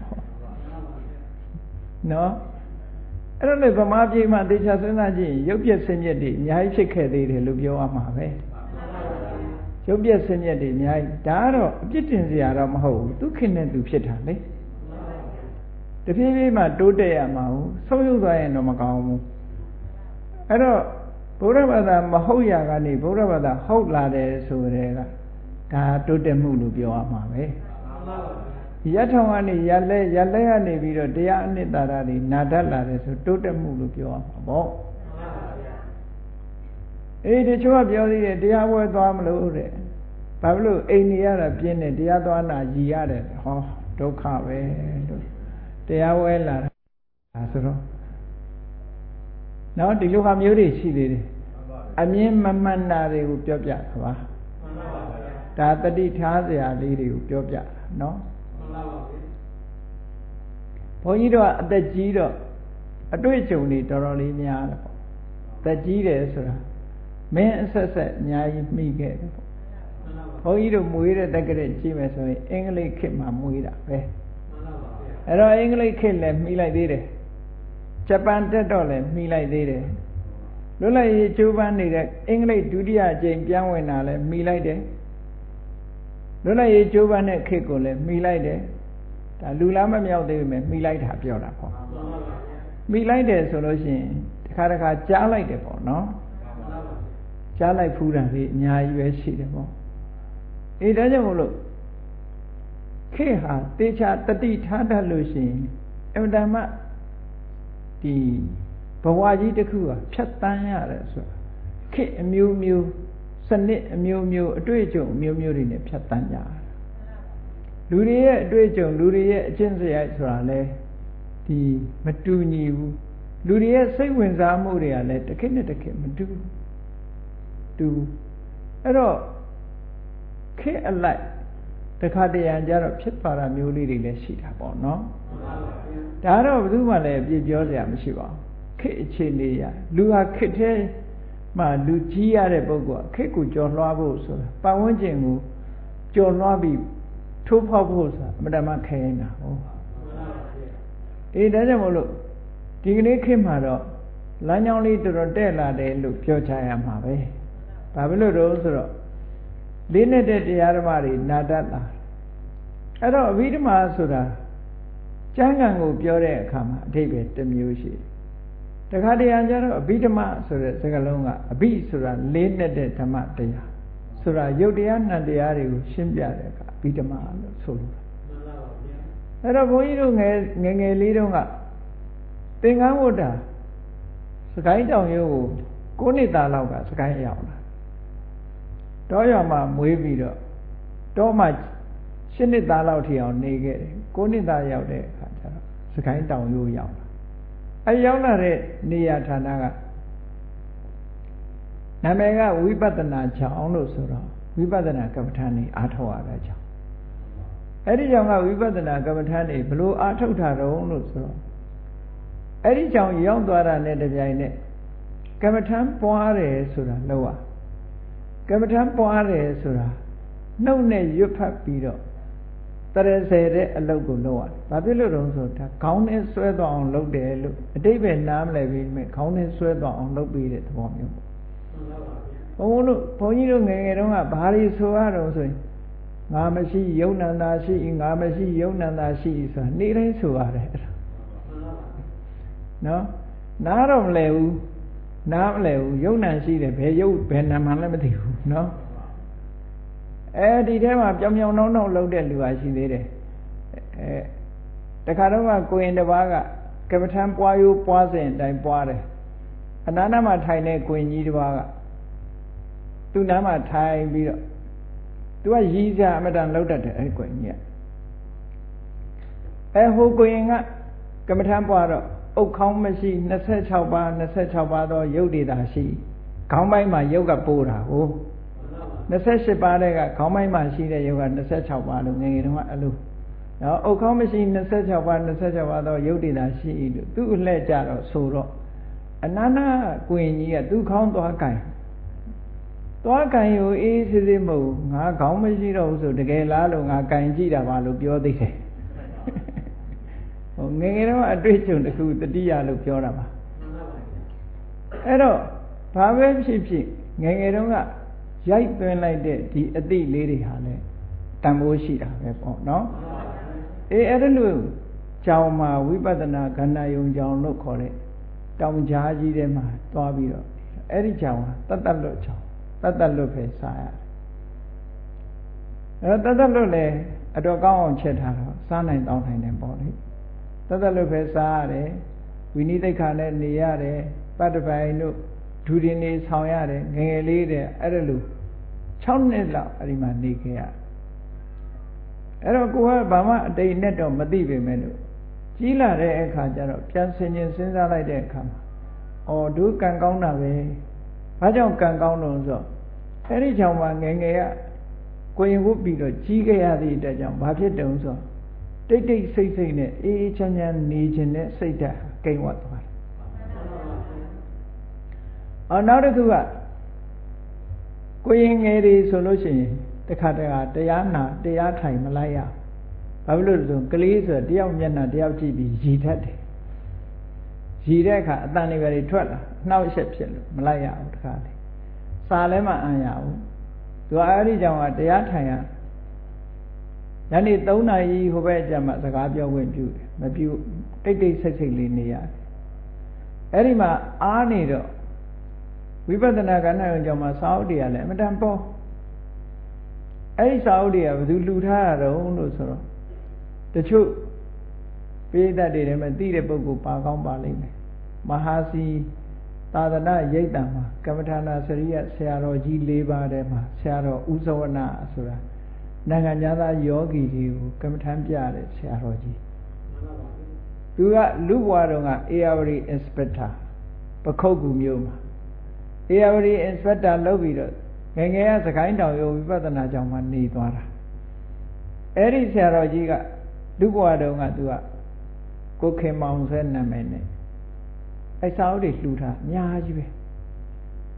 နော်အဲ့တော့လေဗမာပြည်မှာတေချာစဉ်းစားကြည့်ရုပ်ပြက်ဆင်းရဲတွေအများကြီးဖြစ်ခဲ့သေးတယ်လို့ပြောရမှာပဲရုပ်ပြက်ဆင်းရဲတွေအများကြီးဒါကတော့အပြစ်တင်စရာတော့မဟုတ်ဘူးသူခင်နဲ့သူဖြစ်တာလေတဖြည်းဖြည်းမှတိုးတက်ရမှာဟုတ်ဆုံးယုတ်သွားရင်တော့မကောင်းဘူးအဲ့တော့ဗုဒ္ဓဘာသာမဟုတ်ရကနေဗုဒ္ဓဘာသာဟုတ်လာတယ်ဆိုတဲ့ကဒါတိုးတက်မှုလို့ပြောရမှာပဲရထောင်ကနေရလဲရလဲကနေပြီးတော့တရားအနှစ်သာရတွေနာတတ်လာတယ်ဆိုတိုးတက်မှုလို့ပြောရမှာပေါ့အေးတချို့ကပြောသေးတယ်တရားဝဲသွားမလို့တဲ့ဘာလို့အိမ်နေရတာပြင်းနေတရားသွားနာရည်ရတယ်ဟောဒုက္ခပဲလို့တရားဝဲလာတာဆိုတော့နော်ဒီလိုဟာမျိုးတွေရှိသေးတယ်အမြင်မမှန်တာတွေကိုပြောပြတာပါဒါတတိထားစရာလေးတွေကိုပြောပြတာနော်ဘုန်းကြီးတို့ကအသက်ကြီးတော့အတွေ့အကြုံတွေတော်တော်လေးများတယ်ပေါ့သက်ကြီးတယ်ဆိုတာမင်းအဆက်ဆက်အများကြီးမိခဲ့တယ်ပေါ့ဘုန်းကြီးတို့မွေးတဲ့တက်ကလေးကြည့်မယ်ဆိုရင်အင်္ဂလိပ်ခေတ်မှာမွေးတာပဲအဲ့တော့အင်္ဂလိပ်ခေတ်လည်းမိလိုက်သေးတယ်ဂျပန်တက်တော့လည်းမိလိုက်သေးတယ်လွတ်လပ်ရေးကျိုးပန်းနေတဲ့အင်္ဂလိပ်ဒုတိယအကြိမ်ပြန်ဝင်တာလည်းမိလိုက်တယ်လွတ်လပ်ရေးကျိုးပန်းတဲ့ခေတ်ကိုလည်းမိလိုက်တယ်ဒါလူလားမမြောက်သေးပေမဲ့မိလိုက်တာပြောတာပေါ့မိလိုက်တယ်ဆိုလို့ရှိရင်တစ်ခါတစ်ခါကြားလိုက်တယ်ပေါ့နော်ကြားလိုက်ဖူးတာလေးအများကြီးပဲရှိတယ်ပေါ့အေးဒါကြောင့်မို့လို့ခေတ်ဟာတေချာတတိထားတတ်လို့ရှိရင်အမှန်တမ်းဒီဘဝကြီးတစ်ခုဟာဖြတ်တန်းရတယ်ဆိုတာခေတ်အမျိုးမျိုးစနစ်အမျိုးမျိုးအတွေ့အကြုံအမျိုးမျိုးတွေနဲ့ဖြတ်တန်းကြတယ်လူတွေရဲ့အတွေ့အကြုံလူတွေရဲ့အကျင့်စရိုက်ဆိုတာလဲဒီမတူညီဘူးလူတွေရဲ့စိတ်ဝင်စားမှုတွေကလည်းတစ်ခေတ်နဲ့တစ်ခေတ်မတူတူအဲ့တော့ခေတ်အလိုက်တခါတရံကြတော့ဖြစ်ပါတာမျိုးလေးတွေလည်းရှိတာပေါ့နော်ဒါတော့ဘယ်သူမှလည်းအပြည့်ပြောစရာမရှိပါဘူးခေတ်အခြေအနေရလူဟာခေတ်ထဲ màလူကြီးရတဲ့ပုဂ္ဂိုလ်ကခက်ကိုကြော်လွှားဖို့ဆိုတာပတ်ဝန်းကျင်ကိုကြော်လွှားပြီးထိုးဖောက်ဖို့ဆိုတာအမှန်တမ်းခဲနေတာဟုတ်အေးဒါကြောင့်မို့လို့ဒီကနေ့ခေတ်မှာတော့လမ်းကြောင်းလေးတော်တော်တက်လာတယ်လို့ပြောချရမှာပဲဘာဖြစ်လို့တော့ဆိုတော့လေးနဲ့တဲ့တရားဓမ္မတွေနာတတ်တာအဲ့တော့အဘိဓမ္မာဆိုတာကျမ်းဂန်ကိုပြောတဲ့အခါမှာအဓိပ္ပာယ်တစ်မျိုးရှိတယ်တခါတရံကျတော့အဘိဓမ္မာဆိုတဲ့စကားလုံးကအဘိဆိုတာလေးနဲ့တဲ့ဓမ္မတရားဆိုတာယုတ်တရားနံတရားတွေကိုရှင်းပြတဲ့အခါအဘိဓမ္မာလို့ဆိုလို့အဲ့တော့ဘုန်းကြီးတို့ငယ်ငယ်ငယ်လေးတုန်းကသင်္ကန်းဝတ္တာစကိုင်းတောင်ရိုးကိုကိုးနှစ်သားလောက်ကစကိုင်းရောက်လာတောရွာမှာမွေးပြီးတော့တောမှာရှစ်နှစ်သားလောက်ထိအောင်နေခဲ့တယ်ကိုးနှစ်သားရောက်တဲ့အခါကျတော့စကိုင်းတောင်ရိုးရောက်လာအဲရောက်လာတဲ့နေရာဌာနကနာမည်ကဝိပဿနာကျောင်းလို့ဆိုတော့ဝိပဿနာကမ္မထာနေအားထုတ်ရတဲ့ကျောင်းအဲ့ဒီကျောင်းကဝိပဿနာကမ္မထာနေဘလို့အားထုတ်တာတော့လို့ဆိုတော့အဲ့ဒီကြောင့်ရောက်သွားတာနဲ့တပြိုင်နက်ကမ္မထံပွားတယ်ဆိုတာလောက်อ่ะကမ္မထံပွားတယ်ဆိုတာနှုတ်နဲ့ရွတ်ဖတ်ပြီးတော့တရဆယ်တဲ့အလုပ်ကိုလုပ်ရတယ်။ဘာဖြစ်လို့တုံးဆိုဒါခေါင်းနဲ့ဆွဲသွားအောင်လုပ်တယ်လို့အတိတ်ပဲနားမလည်ပြီးမြဲခေါင်းနဲ့ဆွဲသွားအောင်လုပ်ပြီးတဲ့သဘောမျိုးပေါ့။ဘုန်းတို့ဘုန်းကြီးတို့ငယ်ငယ်တုန်းကဘာတွေဆိုရတော့ဆိုရင်ငါမရှိယုံနန္တာရှိငါမရှိယုံနန္တာရှိဆိုတာနေ့တိုင်းဆိုရတယ်အဲ့ဒါနော်နားတော့မလဲဘူးနားမလဲဘူးယုံနံရှိတယ်ဘယ်ယုတ်ဘယ်နာမှလည်းမသိဘူးနော်အဲဒီထဲမှာပြောင်ပြောင်နှောင်းနှောင်းလှုပ်တဲ့လူဟာရှိသေးတယ်အဲတခါတော့ကကိုရင်တစ်ပါးကကမ္မထံပွားရိုးပွားစဉ်အတိုင်းပွားတယ်အနားနားမှာထိုင်တဲ့ကိုရင်ကြီးတစ်ပါးကသူ့နားမှာထိုင်ပြီးတော့သူကရည်စရာအမတန်လှုပ်တတ်တယ်အဲဒီကိုရင်ကြီးကအဲဟိုကိုရင်ကကမ္မထံပွားတော့အုတ်ခေါင်းမရှိနှစ်ဆယ့်ခြောက်ပါးနှစ်ဆယ့်ခြောက်ပါးသောယုတ်တွေသာရှိခေါင်းပိုင်းမှာယုတ်ကပိုးတာဟုတ်နှစ်ဆယ့်ရှစ်ပါးတဲ့ကခေါင်းပိုင်းမှာရှိတဲ့ယုတ်ကနှစ်ဆယ့်ခြောက်ပါးလို့ငယ်ငယ်တုန်းကအဲ့လိုနော်အုတ်ခေါင်းမရှိနှစ်ဆယ့်ခြောက်ပါးနှစ်ဆယ့်ခြောက်ပါးသောယုတ်တွေသာရှိလို့သူ့အလှဲ့ကြတော့ဆိုတော့အနာနာကိုရင်ကြီးကသူ့ခေါင်းသွားကင်သွားကင်ကိုအေးစစ်စစ်မဟုတ်ငါခေါင်းမရှိတော့ဘူးဆိုတကယ်လားလို့ငါကင်ကြည့်တာပါလို့ပြောသေးတယ်ဟိုငယ်ငယ်တော့အတွေ့အကြုံတစ်ခုတတိယလို့ပြောတာပါအဲ့တော့ဘာပဲဖြစ်ဖြစ်ငယ်ငယ်တုန်းကရိုက်သွင်းလိုက်တဲ့ဒီအသိလေးတွေဟာလည်းတန်ဖိုးရှိတာပဲပေါ့နော်အေးအဲ့ဒါလို့ကျောင်းမှာဝိပဿနာကဏ္ဍယုံကျောင်းလို့ခေါ်တဲ့တောင်ကြားကြီးထဲမှာသွားပြီးတော့အဲ့ဒီကျောင်းဟာတတ်တတ်လွတ်ကျောင်းတတ်တတ်လွတ်ပဲစားရတယ်အဲ့တော့တတ်တတ်လွတ်လည်းအတော်ကောင်းအောင်ချက်ထားတော့စားနိုင်တောင်းနိုင်တယ်ပေါ့လေတတ်တတ်လွတ်ပဲစားရတယ်ဝိနည်းသိက္ခာနဲ့နေရတယ်ပတ္တပိုင်တို့ဒူရင်နေဆောင်ရတယ်ငငယ်လေးတဲ့အဲ့ဒါလို့၆နှစ်လောက်အဲ့ဒီမှာနေခဲ့ရအဲ့တော့ကိုကဘာမှအတိတ်နဲ့တော့မသိပေမဲ့လို့ကြီးလာတဲ့အခါကျတော့ပြန်ဆင်ခြင်စဉ်းစားလိုက်တဲ့အခါမှာအော်တို့ကံကောင်းတာပဲဘာကြောင့်ကံကောင်းလို့ဆိုတော့အဲ့ဒီကြောင့်မှငငယ်ကကိုရင်ဝုတ်ပြီးတော့ကြီးခဲ့ရသည့်အတွက်ကြောင့်ဘာဖြစ်တုံးဆိုတိတ်တိတ်ဆိတ်ဆိတ်နဲ့အေးအေးချမ်းချမ်းနေခြင်းနဲ့စိတ်ဓာတ်ကိန်းဝတ်သွားတယ်အော်နောက်တစ်ခုကကိုရင်ငယ်တွေဆိုလို့ရှိရင်တခါတခါတရားနာတရားထိုင်မလိုက်ရဘာဖြစ်လို့လဲဆိုကလေးဆိုတယောက်မျက်နှာတယောက်ကြည့်ပြီးရည်တတ်တယ်ရည်တဲ့အခါအတန်တွေပဲထွက်လာနှောက်ရက်ဖြစ်လို့မလိုက်ရဘူးတခါလေစာလည်းမအံ့ရဘူးသူကအဲ့ဒီကြောင့်ကတရားထိုင်ရညနေသုံးနာရီဟိုဘက်ကျမှစကားပြောခွင့်ပြုတယ်မပြုတိတ်တိတ်ဆိတ်ဆိတ်လေးနေရတယ်အဲ့ဒီမှာအားနေတော့ဝိပဿနာကဏ္ဍအောင်ကြောင့်မှစာအုပ်တွေကလည်းအမတန်ပေါ်အဲ့ဒီစာအုပ်တွေကဘယ်သူလှူထားရတော့လို့ဆိုတော့တချို့ပိဋကတ်တွေထဲမှာသိတဲ့ပုဂ္ဂိုလ်ပါကောင်းပါလိမ့်မယ်မဟာစီသာသနာရိပ်တံမှာကမ္မထာနာစရိယဆရာတော်ကြီး၄ပါးထဲမှာဆရာတော်ဥဇဝနဆိုတာနိုင်ငံသားယောဂီတွေကိုကမ္မထမ်းပြတဲ့ဆရာတော်ကြီးသူကလူဘွားတော်ကအေယာဝတီ inspector ပခုတ်ကူမြို့မှာအေယာဝတီ inspector လုပ်ပြီးတော့ငယ်ငယ်ကစကိုင်းတောင်ရောဝိပဿနာကျောင်းမှာနေသွားတာအဲ့ဒီဆရာတော်ကြီးကလူဘွားတော်ကသူကကိုခင်မောင်ဆွဲနာမည်နဲ့အဲ့စာအုပ်တွေလှူထားအများကြီးပဲ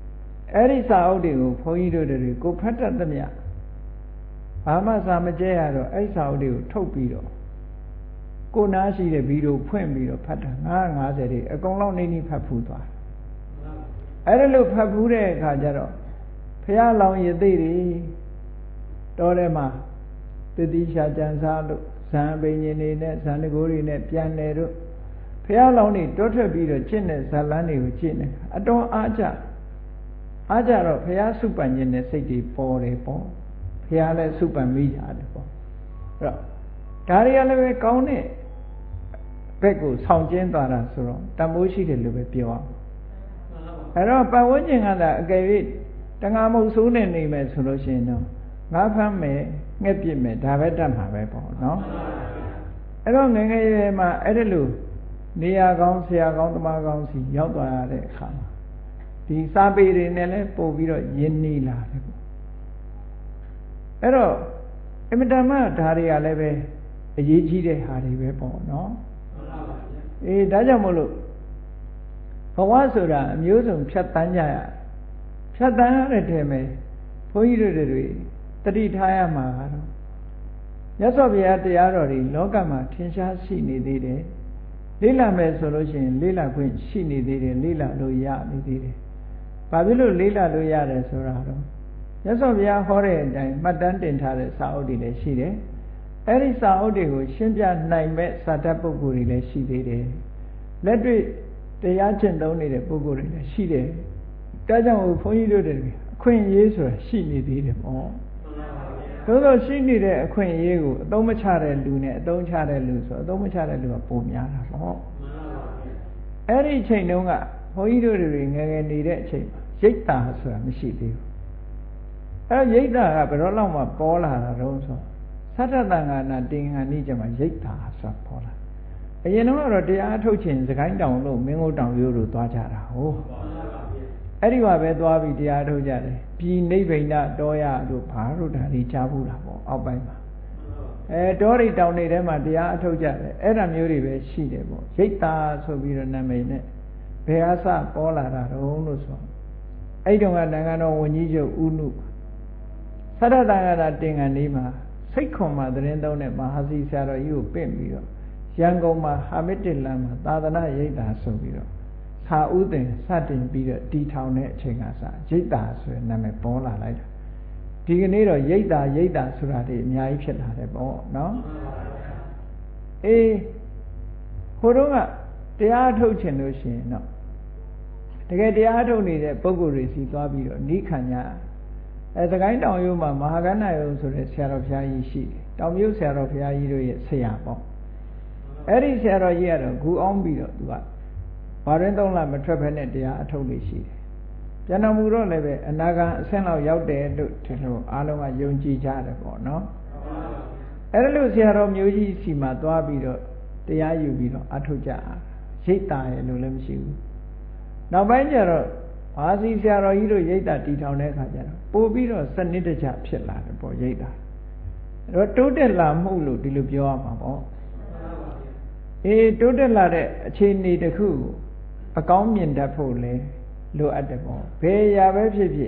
အဲ့ဒီစာအုပ်တွေကိုဘုန်းကြီးတို့တွေကိုဖတ်တတ်သမျှဘာမှစာမကျဲရတော့အဲ့စာအုပ်တွေကိုထုတ်ပြီးတော့ကိုနားရှိတဲ့ဗီဒီယိုဖွင့်ပြီးတော့ဖတ်တာ၅၅၀တွေအကုန်လုံးနေနေဖတ်ဖူးသွားအဲ့ဒါလို့ဖတ်ဖူးတဲ့အခါကျတော့ဘုရားလောင်ရသေးတွေတော်ထဲမှာတတိရှာကြံစားလို့ဇံပင်ရှင်တွေနဲ့ဇံတကိုးတွေနဲ့ပြန်တယ်တို့ဘုရားလောင်နေတွတ်ထွက်ပြီးတော့ကျင့်တဲ့ဇာလန်းတွေကိုကျင့်တယ်အတော်အားကြအားကြတော့ဘုရားစုပန်ခြင်းနဲ့စိတ်တွေပေါ်တယ်ပေါ့ဘုရားလည်းစုပန်မိကြတယ်ပေါ့အဲ့တော့ဒါတွေကလည်းပဲကောင်းတဲ့ဘက်ကိုဆောင်ကျင်းသွားတာဆိုတော့တန်ဖိုးရှိတယ်လို့ပဲပြောအောင်အဲ့တော့ပတ်ဝန်းကျင်ကသာအကယ်၍တငါမုတ်ဆိုးနေနေမယ်ဆိုလို့ရှိရင်တော့ငါဖမ်းမယ်ငှက်ပြစ်မယ်ဒါပဲတတ်မှာပဲပေါ့နော်အဲ့တော့ငယ်ငယ်ရွယ်မှာအဲ့ဒါလို့နေရာကောင်းဆရာကောင်းတမကောင်းစီရောက်သွားရတဲ့အခါမှာဒီစာပေတွေနဲ့လည်းပို့ပြီးတော့ယဉ်နီးလာတယ်ပေါ့အဲ့တော့အမတမဓာတွေကလည်းပဲအရေးကြီးတဲ့ဟာတွေပဲပေါ့နော်အေးဒါကြောင့်မို့လို့ဘဝဆိုတာအမျိုးစုံဖြတ်တန်းကြရဖြတ်တန်းရတဲ့ထဲမှာဘုန်းကြီးတို့တွေတတိထားရမှာကတော့မြတ်စွာဘုရားတရားတော်တွေလောကမှာထင်ရှားရှိနေသေးတယ်လေ့လာမယ်ဆိုလို့ရှိရင်လေ့လာခွင့်ရှိနေသေးတယ်လေ့လာလို့ရနေသေးတယ်ဘာဖြစ်လို့လေ့လာလို့ရတယ်ဆိုတာတော့မြတ်စွာဘုရားဟောတဲ့အတိုင်းမှတ်တမ်းတင်ထားတဲ့စာအုပ်တွေလည်းရှိတယ်အဲ့ဒီစာအုပ်တွေကိုရှင်းပြနိုင်မဲ့စာတတ်ပုဂ္ဂိုလ်တွေလည်းရှိသေးတယ်လက်တွေ့တရားကျင့်သုံးနေတဲ့ပုဂ္ဂိုလ်တွေလည်းရှိတယ်ဒါကြောင့်ဘုန်းကြီးတို့တွေအခွင့်အရေးဆိုတာရှိနေသေးတယ်ပေါ့သို့သောရှိနေတဲ့အခွင့်အရေးကိုအသုံးမချတဲ့လူနဲ့အသုံးချတဲ့လူဆိုအသုံးမချတဲ့လူကပိုများတာပေါ့အဲ့ဒီအချိန်တုန်းကဘုန်းကြီးတို့တွေငယ်ငယ်နေတဲ့အချိန်မှာရိတ်တာဆိုတာမရှိသေးဘူးအဲ့တော့ရိတ်တာကဘယ်တော့လောက်မှပေါ်လာတာတော့ဆိုသတ္တတန်္ဃာနာတင်္ဃာနိကျမှာရိတ်တာဆိုတာပေါ်လာအရင်တော့တရားထုတ်ခြင်းစကိုင်းတောင်လို့မင်းကိုတောင်ရိုးလို့သွားကြတာဟုတ်အဲ့ဒီမှာပဲသွားပြီးတရားထုတ်ကြတယ်ပြည်နိဗ္ဗိဏတောရတို့ဘာတို့ဒါတွေကြားဘူးလားပေါ့အောက်ပိုင်းမှာအဲတောရိတောင်တွေထဲမှာတရားအထုတ်ကြတယ်အဲ့ဒါမျိုးတွေပဲရှိတယ်ပေါ့ရိတ်တာဆိုပြီးတော့နာမည်နဲ့ဘယ်အစပေါ်လာတာတုံးလို့ဆိုအဲ့တုန်းကနိုင်ငံတော်ဝန်ကြီးချုပ်ဦးနုသတ္တတန်္ဃာတင်္ဃာနီးမှာစိတ်ခွန်မှာသတင်းသုံးတဲ့မဟာစီဆရာတော်ကြီးကိုပင့်ပြီးတော့ရန်ကုန်မှာဟာမစ်တစ်လမ်းမှာသာသနာရိတ်တာဆိုပြီးတော့သာဥသင်စတင်ပြီးတော့တီထောင်တဲ့အချိန်ကစရိတ်တာဆိုတဲ့နာမည်ပေါ်လာလိုက်တာဒီကနေ့တော့ရိတ်တာရိတ်တာဆိုတာတွေအများကြီးဖြစ်လာတယ်ပေါ့နော်အေးဟိုတော့ကတရားထုတ်ခြင်းလို့ရှိရင်တော့တကယ်တရားထုတ်နေတဲ့ပုဂ္ဂိုလ်တွေစီသွားပြီးတော့နိခံညာအဲသခိုင်းတောင်ရိုးမှာမဟာကဏ္ဍယုံဆိုတဲ့ဆရာတော်ဘုရားကြီးရှိတယ်တောင်မြို့ဆရာတော်ဘုရားကြီးတို့ရဲ့ဆရာပေါ့အဲ့ဒီဆရာတော်ကြီးကတော့ဂူအောင်ပြီးတော့သူကဘာရင်သုံးလမထွက်ဖက်နဲ့တရားအထုတ်လို့ရှိတယ်ပြန်တော်မူတော့လည်းပဲအနာဂံအဆင့်လောက်ရောက်တယ်လို့ဒီလိုအားလုံးကယုံကြည်ကြတယ်ပေါ့နော်အဲ့ဒါလို့ဆရာတော်မျိုးကြီးစီမှာသွားပြီးတော့တရားယူပြီးတော့အထုတ်ကြရိတ်တာရဲ့လို့လည်းမရှိဘူးနောက်ပိုင်းကျတော့ဘာစီဆရာတော်ကြီးတို့ရိတ်တာတီထောင်တဲ့အခါကျတော့ပို့ပြီးတော့စနစ်တကျဖြစ်လာတယ်ပေါ့ရိတ်တာအဲ့တော့တိုးတက်လာမှုလို့ဒီလိုပြောရမှာပေါ့အေးတိုးတက်လာတဲ့အခြေအနေတစ်ခုအကောင်းမြင်တတ်ဖို့လဲလိုအပ်တယ်ပေါ့ဘယ်ရာပဲဖြစ်ဖြစ်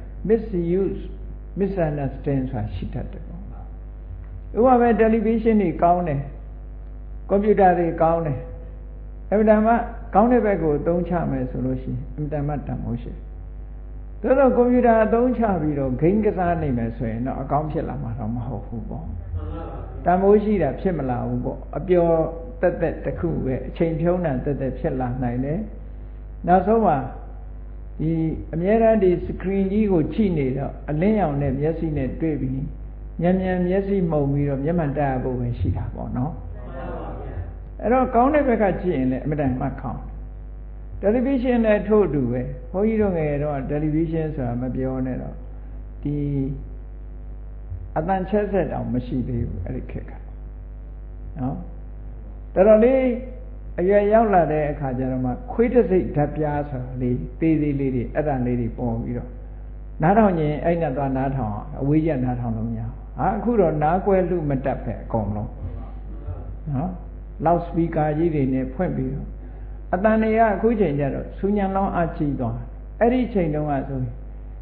misuse misunderstand ဆိုတာရှိတတ်တယ်ပေါ့ဥပမာပဲ television တွေကောင်းတယ်ကွန်ပျူတာတွေကောင်းတယ်အမှန်တမ်းကောင်းတဲ့ဘက်ကိုအသုံးချမယ်ဆိုလို့ရှိရင်အမှန်တမ်းတန်ဖို့ရှိသို့တော့ကွန်ပျူတာအသုံးချပြီးတော့ဂိမ်းကစားနေမယ်ဆိုရင်တော့အကောင်းဖြစ်လာမှာတော့မဟုတ်ဘူးပေါ့တန်ဖိုးရှိတာဖြစ်မလာဘူးပေါ့အပျော်တက်တက်တစ်ခုပဲအချိန်ဖြုံးတာတက်တက်ဖြစ်လာနိုင်တယ်နောက်ဆုံးမှာဒီအများအားဒီ screen ကြီးကိုကြည့်နေတော့အလင်းရောင်နဲ့မျက်စိနဲ့တွေ့ပြီးညံ့ညံ့မျက်စိမှုံပြီးတော့မျက်မှန်တက်ရဖို့ပဲရှိတာပေါ့နော်အဲ့တော့ကောင်းတဲ့ဘက်ကကြည့်ရင်လည်းအမှန်တမ်းမှခေါင်းတယ်လီဗီရှင်းနဲ့ထို့အတူပဲဘုန်းကြီးတို့ငယ်တော့တယ်လီဗီရှင်းဆိုတာမပြောနဲ့တော့ဒီအတန်ချက်ဆက်တောင်မရှိသေးဘူးအဲ့ဒီခေတ်ကနော်တော်တော်လေးအရွယ်ရောက်လာတဲ့အခါကျတော့မှခွေးတစ်စိတ်ဓာတ်ပြားဆိုတာလေးသေးသေးလေးတွေအဲ့ဒါလေးတွေပေါ်ပြီးတော့နားထောင်ရင်အဲ့နဲ့သွားနားထောင်အဝေးရနားထောင်လို့မရဘူးဟာအခုတော့နားကွဲလူမတတ်ပဲအကုန်လုံးနော် loud speaker ကြီးတွေနဲ့ဖွင့်ပြီးတော့အတန်တွေကအခုချိန်ကျတော့ဆူညံလောင်းအကြည့်သွားအဲ့ဒီချိန်တုန်းကဆို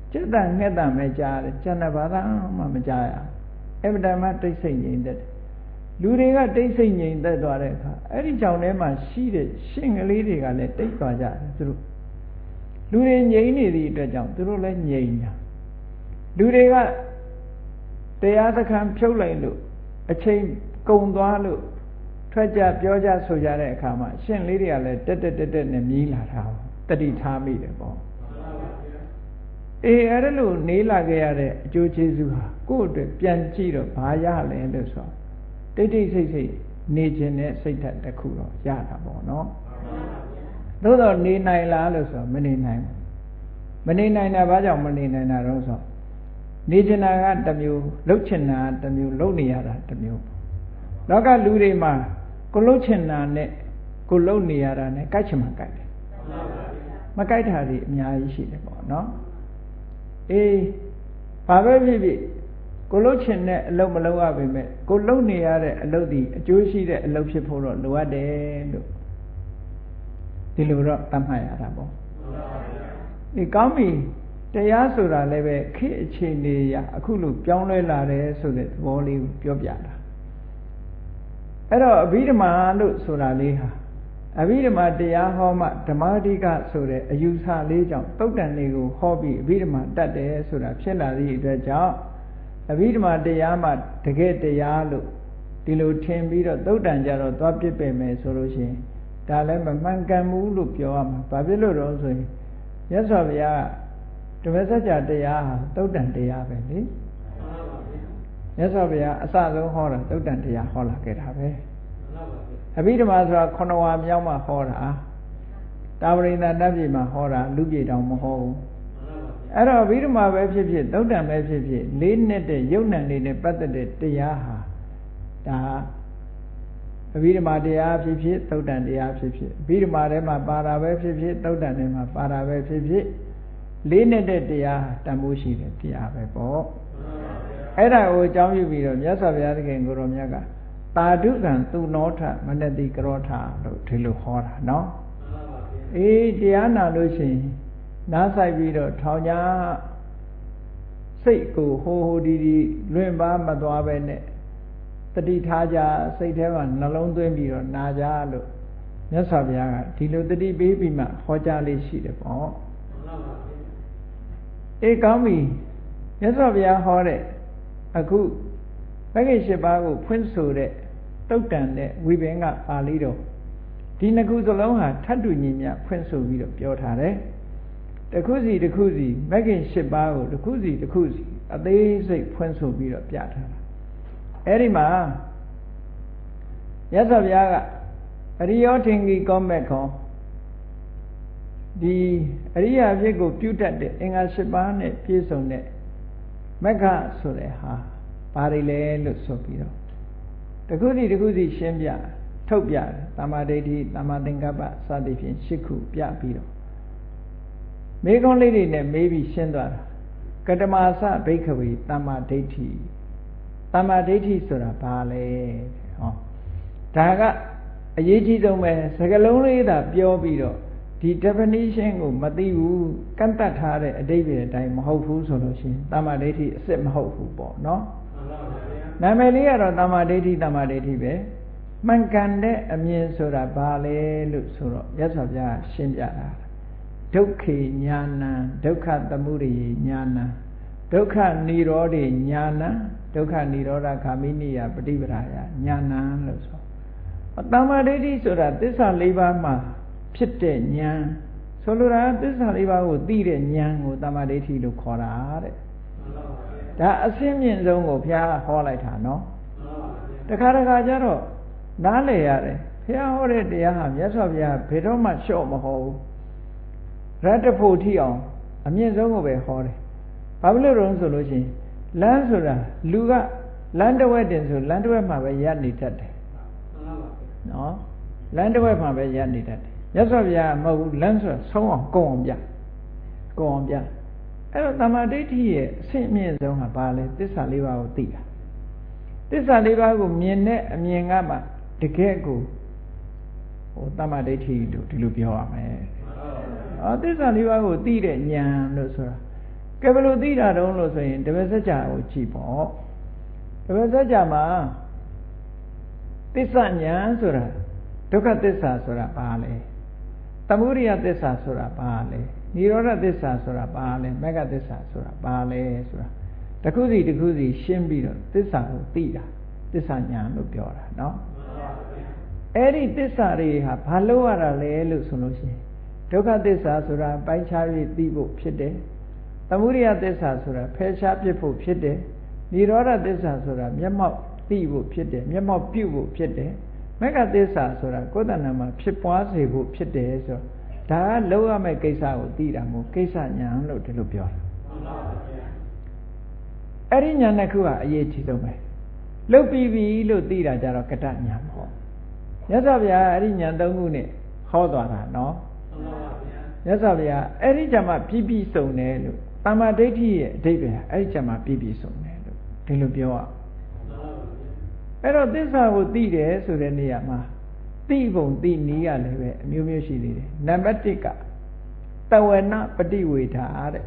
จิตต่างเงี้ยต่างไม่จ่าเลยจันทร์บาทมาไม่จ่าเอ็มได้มาติดสิ่งยิงได้လူတွေကတိတ်ဆိတ်ငြိမ်သက်သွားတဲ့အခါအဲ့ဒီကြောင့်ထဲမှာရှိတဲ့ရှင်ကလေးတွေကလည်းတိတ်သွားကြတယ်သူတို့လူတွေငြိမ်နေသည့်အတွက်ကြောင့်သူတို့လည်းငြိမ်တာလူတွေကတရားသခန်းဖြုတ်လိုက်လို့အချိန်ကုန်သွားလို့ထွက်ကြပြောကြဆိုကြတဲ့အခါမှာရှင်လေးတွေကလည်းတက်တက်တက်တက်နဲ့မြည်လာတာတတိထားမိတယ်ပေါ့အေးအဲ့ဒါလို့နေလာခဲ့ရတဲ့အကျိုးကျေးဇူးဟာကိုယ့်အတွက်ပြန်ကြည့်တော့ဘာရလဲလို့ဆိုတိတ်တိတ်ဆိတ်ဆိတ်နေခြင်းနဲ့စိတ်ဓာတ်တစ်ခုတော့ရတာပေါ့နော်သို့တော့နေနိုင်လားလို့ဆိုမနေနိုင်ဘူးမနေနိုင်တာဘာကြောင့်မနေနိုင်တာတော့ဆိုနေချင်တာကတစ်မျိုးလှုပ်ချင်တာတစ်မျိုးလှုပ်နေရတာတစ်မျိုးလောကလူတွေမှာကိုလှုပ်ချင်တာနဲ့ကိုလှုပ်နေရတာနဲ့ကြိုက်ချင်မှကြိုက်တယ်မကြိုက်တာတွေအများကြီးရှိတယ်ပေါ့နော်အေးဘာပဲဖြစ်ဖြစ်ကိုလှုပ်ချင်တဲ့အလုပ်မလုပ်ရပါပဲကိုလှုပ်နေရတဲ့အလုပ်ဒီအကျိုးရှိတဲ့အလုပ်ဖြစ်ဖို့တော့လိုအပ်တယ်လို့ဒီလိုတော့သတ်မှတ်ရတာပေါ့ဒီကောင်းပြီတရားဆိုတာလည်းပဲခေတ်အခြေအနေရအခုလိုပြောင်းလဲလာတယ်ဆိုတဲ့သဘောလေးကိုပြောပြတာအဲ့တော့အဘိဓမ္မာလို့ဆိုတာလေးဟာအဘိဓမ္မာတရားဟောမှဓမ္မတိကဆိုတဲ့အယူဆလေးကြောင့်တုတ်တန်လေးကိုဟောပြီးအဘိဓမ္မာတတ်တယ်ဆိုတာဖြစ်လာသည့်အတွက်ကြောင့်အဘိဓမ္မာတရားမှတကယ်တရားလို့ဒီလိုထင်ပြီးတော့သုတ်တန်ကြတော့သွားပြစ်ပယ်မယ်ဆိုလို့ရှိရင်ဒါလည်းမမှန်ကန်ဘူးလို့ပြောရမှာဘာဖြစ်လို့တော့ဆိုရင်မြတ်စွာဘုရားဓမ္မစကြာတရားဟာသုတ်တန်တရားပဲလေမြတ်စွာဘုရားအစဆုံးဟောတာသုတ်တန်တရားဟောလာခဲ့တာပဲအဘိဓမ္မာဆိုတာခုနဝါမြောက်မှဟောတာတာဝရိန္ဒတပြည်မှာဟောတာလူပြေတောင်မဟောဘူးအဲ့တော့အဘိဓမ္မာပဲဖြစ်ဖြစ်သုတ်တန်ပဲဖြစ်ဖြစ်လေးနှစ်တဲ့ယုံနံလေးနဲ့ပတ်သက်တဲ့တရားဟာဒါအဘိဓမ္မာတရားဖြစ်ဖြစ်သုတ်တန်တရားဖြစ်ဖြစ်အဘိဓမ္မာထဲမှာပါတာပဲဖြစ်ဖြစ်သုတ်တန်ထဲမှာပါတာပဲဖြစ်ဖြစ်လေးနှစ်တဲ့တရားတန်ဖိုးရှိတဲ့တရားပဲပေါ့အဲ့ဒါကိုအကြောင်းပြုပြီးတော့မြတ်စွာဘုရားသခင်ကိုရောမြတ်ကတာဓုကံသူနောထမနတိကရောထလို့ဒီလိုဟောတာနော်အေးတရားနာလို့ရှိရင်နားဆိုင်ပြီးတော့ထောင်ညာစိတ်ကိုဟိုဟိုဒီဒီလွင်ပါမသွားပဲနဲ့တတိထားကြစိတ်ထဲမှာနှလုံးသွင်းပြီးတော့နာကြလို့မြတ်စွာဘုရားကဒီလိုတတိပေးပြီးမှဟောကြားလေးရှိတယ်ပေါ့အေးကောင်းပြီမြတ်စွာဘုရားဟောတဲ့အခုမဂ္ဂင်၈ပါးကိုဖွင့်ဆိုတဲ့တုတ်တန်တဲ့ဝိဘင်္ဂပါဠိတော်ဒီနှစ်ခုစလုံးဟာထပ်တူညီမျှဖွင့်ဆိုပြီးတော့ပြောထားတယ်တစ်ခုစီတစ်ခုစီမဂ္ဂင်၈ပါးကိုတစ်ခုစီတစ်ခုစီအသေးစိတ်ဖွင့်ဆိုပြီးတော့ပြထားတာအဲ့ဒီမှာမြတ်စွာဘုရားကအရိယောထင်ကြီးကောမဲ့ခေါ်ဒီအရိယာဖြစ်ကိုပြုတတ်တဲ့အင်္ဂါ၈ပါးနဲ့ပြည့်စုံတဲ့မက္ခဆိုတဲ့ဟာဘာတွေလဲလို့ဆိုပြီးတော့တခုစီတခုစီရှင်းပြထုတ်ပြတယ်သမ္မာဒိဋ္ဌိသမ္မာသင်္ကပ္ပစသည်ဖြင့်၈ခုပြပြီးတော့မေခွန်းလေးတွေနဲ့မေးပြီးရှင်းသွားတာကတမသဘိက္ခဝေသမ္မာဒိဋ္ဌိသမ္မာဒိဋ္ဌိဆိုတာဘာလဲဟောဒါကအရေးကြီးဆုံးပဲစကားလုံးလေးသာပြောပြီးတော့ဒီ definition ကိုမသိဘူးကန့်တတ်ထားတဲ့အဓိပ္ပာယ်အတိုင်းမဟုတ်ဘူးဆိုလို့ရှိရင်သမ္မာဒိဋ္ဌိအစစ်မဟုတ်ဘူးပေါ့နော်နာမည်လေးကတော့သမ္မာဒိဋ္ဌိသမ္မာဒိဋ္ဌိပဲမှန်ကန်တဲ့အမြင်ဆိုတာဘာလဲလို့ဆိုတော့မြတ်စွာဘုရားရှင်းပြတာဒုက္ခေညာဏံဒုက္ခသမုဒယညာဏံဒုက္ခនិရောဓေညာဏံဒုက္ခនិရောဓဂာမိနိယပฏิပဒါယညာဏံလို့ဆိုသမ္မာဒိဋ္ဌိဆိုတာသစ္စာ၄ပါးမှာဖြစ်တဲ့ဉာဏ်ဆိုလိုတာသစ္စာလေးပါးကိုသိတဲ့ဉာဏ်ကိုသမ္မာဒိဋ္ဌိလို့ခေါ်တာတဲ့ဒါအရှင်းမြင့်ဆုံးကိုဘုရားဟောလိုက်တာနော်တခါတခါကျတော့နားလည်ရတယ်ဘုရားဟောတဲ့တရားဟာမြတ်စွာဘုရားဘယ်တော့မှလျှော့မဟောဘူးရတ္တဖို့ထိအောင်အမြင့်ဆုံးကိုပဲဟောတယ်ဘာဖြစ်လို့လဲဆိုလို့ရှိရင်လမ်းဆိုတာလူကလမ်းတစ်ဝက်တင်ဆိုလမ်းတစ်ဝက်မှာပဲရပ်နေတတ်တယ်နော်လမ်းတစ်ဝက်မှာပဲရပ်နေတတ်တယ်မြတ်စွာဘုရားမဟုတ်ဘူးလမ်းဆိုတာဆုံးအောင်ကုံအောင်ပြကုံအောင်ပြအဲ့တော့သမ္မာဒိဋ္ဌိရဲ့အဆင့်အမြင့်ဆုံးကဘာလဲသစ္စာလေးပါးကိုသိတာသစ္စာလေးပါးကိုမြင်တဲ့အမြင်ကမှတကယ်ကိုဟိုသမ္မာဒိဋ္ဌိလို့ဒီလိုပြောရမယ်အော်သစ္စာလေးပါးကိုသိတဲ့ဉာဏ်လို့ဆိုတာကဲဘယ်လိုသိတာတုံးလို့ဆိုရင်ဓမ္မစကြာကိုကြည့်ပေါ့ဓမ္မစကြာမှာသစ္စာဉာဏ်ဆိုတာဒုက္ခသစ္စာဆိုတာဘာလဲသမုဒိယသစ္စာဆိုတာဘာလဲនិရောဓသစ္စာဆိုတာဘာလဲမဂ္ဂသစ္စာဆိုတာဘာလဲဆိုတာတခုစီတခုစီရှင်းပြီးတော့သစ္စာကိုသိတာသစ္စာဉာဏ်လို့ပြောတာเนาะအဲ့ဒီသစ္စာတွေဟာဘာလို့ရတာလဲလို့ဆိုလို့ရှိရင်ဒုက္ခသစ္စာဆိုတာပိုင်းခြား၍သိဖို့ဖြစ်တယ်သမုဒိယသစ္စာဆိုတာဖယ်ရှားပြစ်ဖို့ဖြစ်တယ်និရောဓသစ္စာဆိုတာမျက်မှောက်သိဖို့ဖြစ်တယ်မျက်မှောက်ပြုဖို့ဖြစ်တယ်မဂ္ဂသစ္စာဆိုတာကိုယ်တဏ္ဍာမှာဖြစ်ပွားစေဖို့ဖြစ်တယ်ဆိုတော့ဒါကလောက်ရမယ့်ကိစ္စကိုသိတာမို့ကိစ္စဉာဏ်လို့ဒီလိုပြောတာအဲ့ဒီဉာဏ်တစ်ခုကအရေးကြီးဆုံးပဲလုတ်ပြီးပြီလို့သိတာကြတော့ကတ္တဉာဏ်ပေါ့မြတ်စွာဘုရားအဲ့ဒီဉာဏ်သုံးခုနဲ့ဟောသွားတာနော်မြတ်စွာဘုရားအဲ့ဒီကြမှာပြည့်ပြည့်စုံတယ်လို့တမ္မာဒိဋ္ဌိရဲ့အဓိပ္ပာယ်အဲ့ဒီကြမှာပြည့်ပြည့်စုံတယ်လို့ဒီလိုပြောရအဲ့တော့သစ္စာကိုသိတယ်ဆိုတဲ့နေရာမှာသိပုံသိနည်းရလည်းပဲအမျိုးမျိုးရှိသေးတယ်နံပါတ်တစ်ကတဝနပฏิဝေဒာတဲ့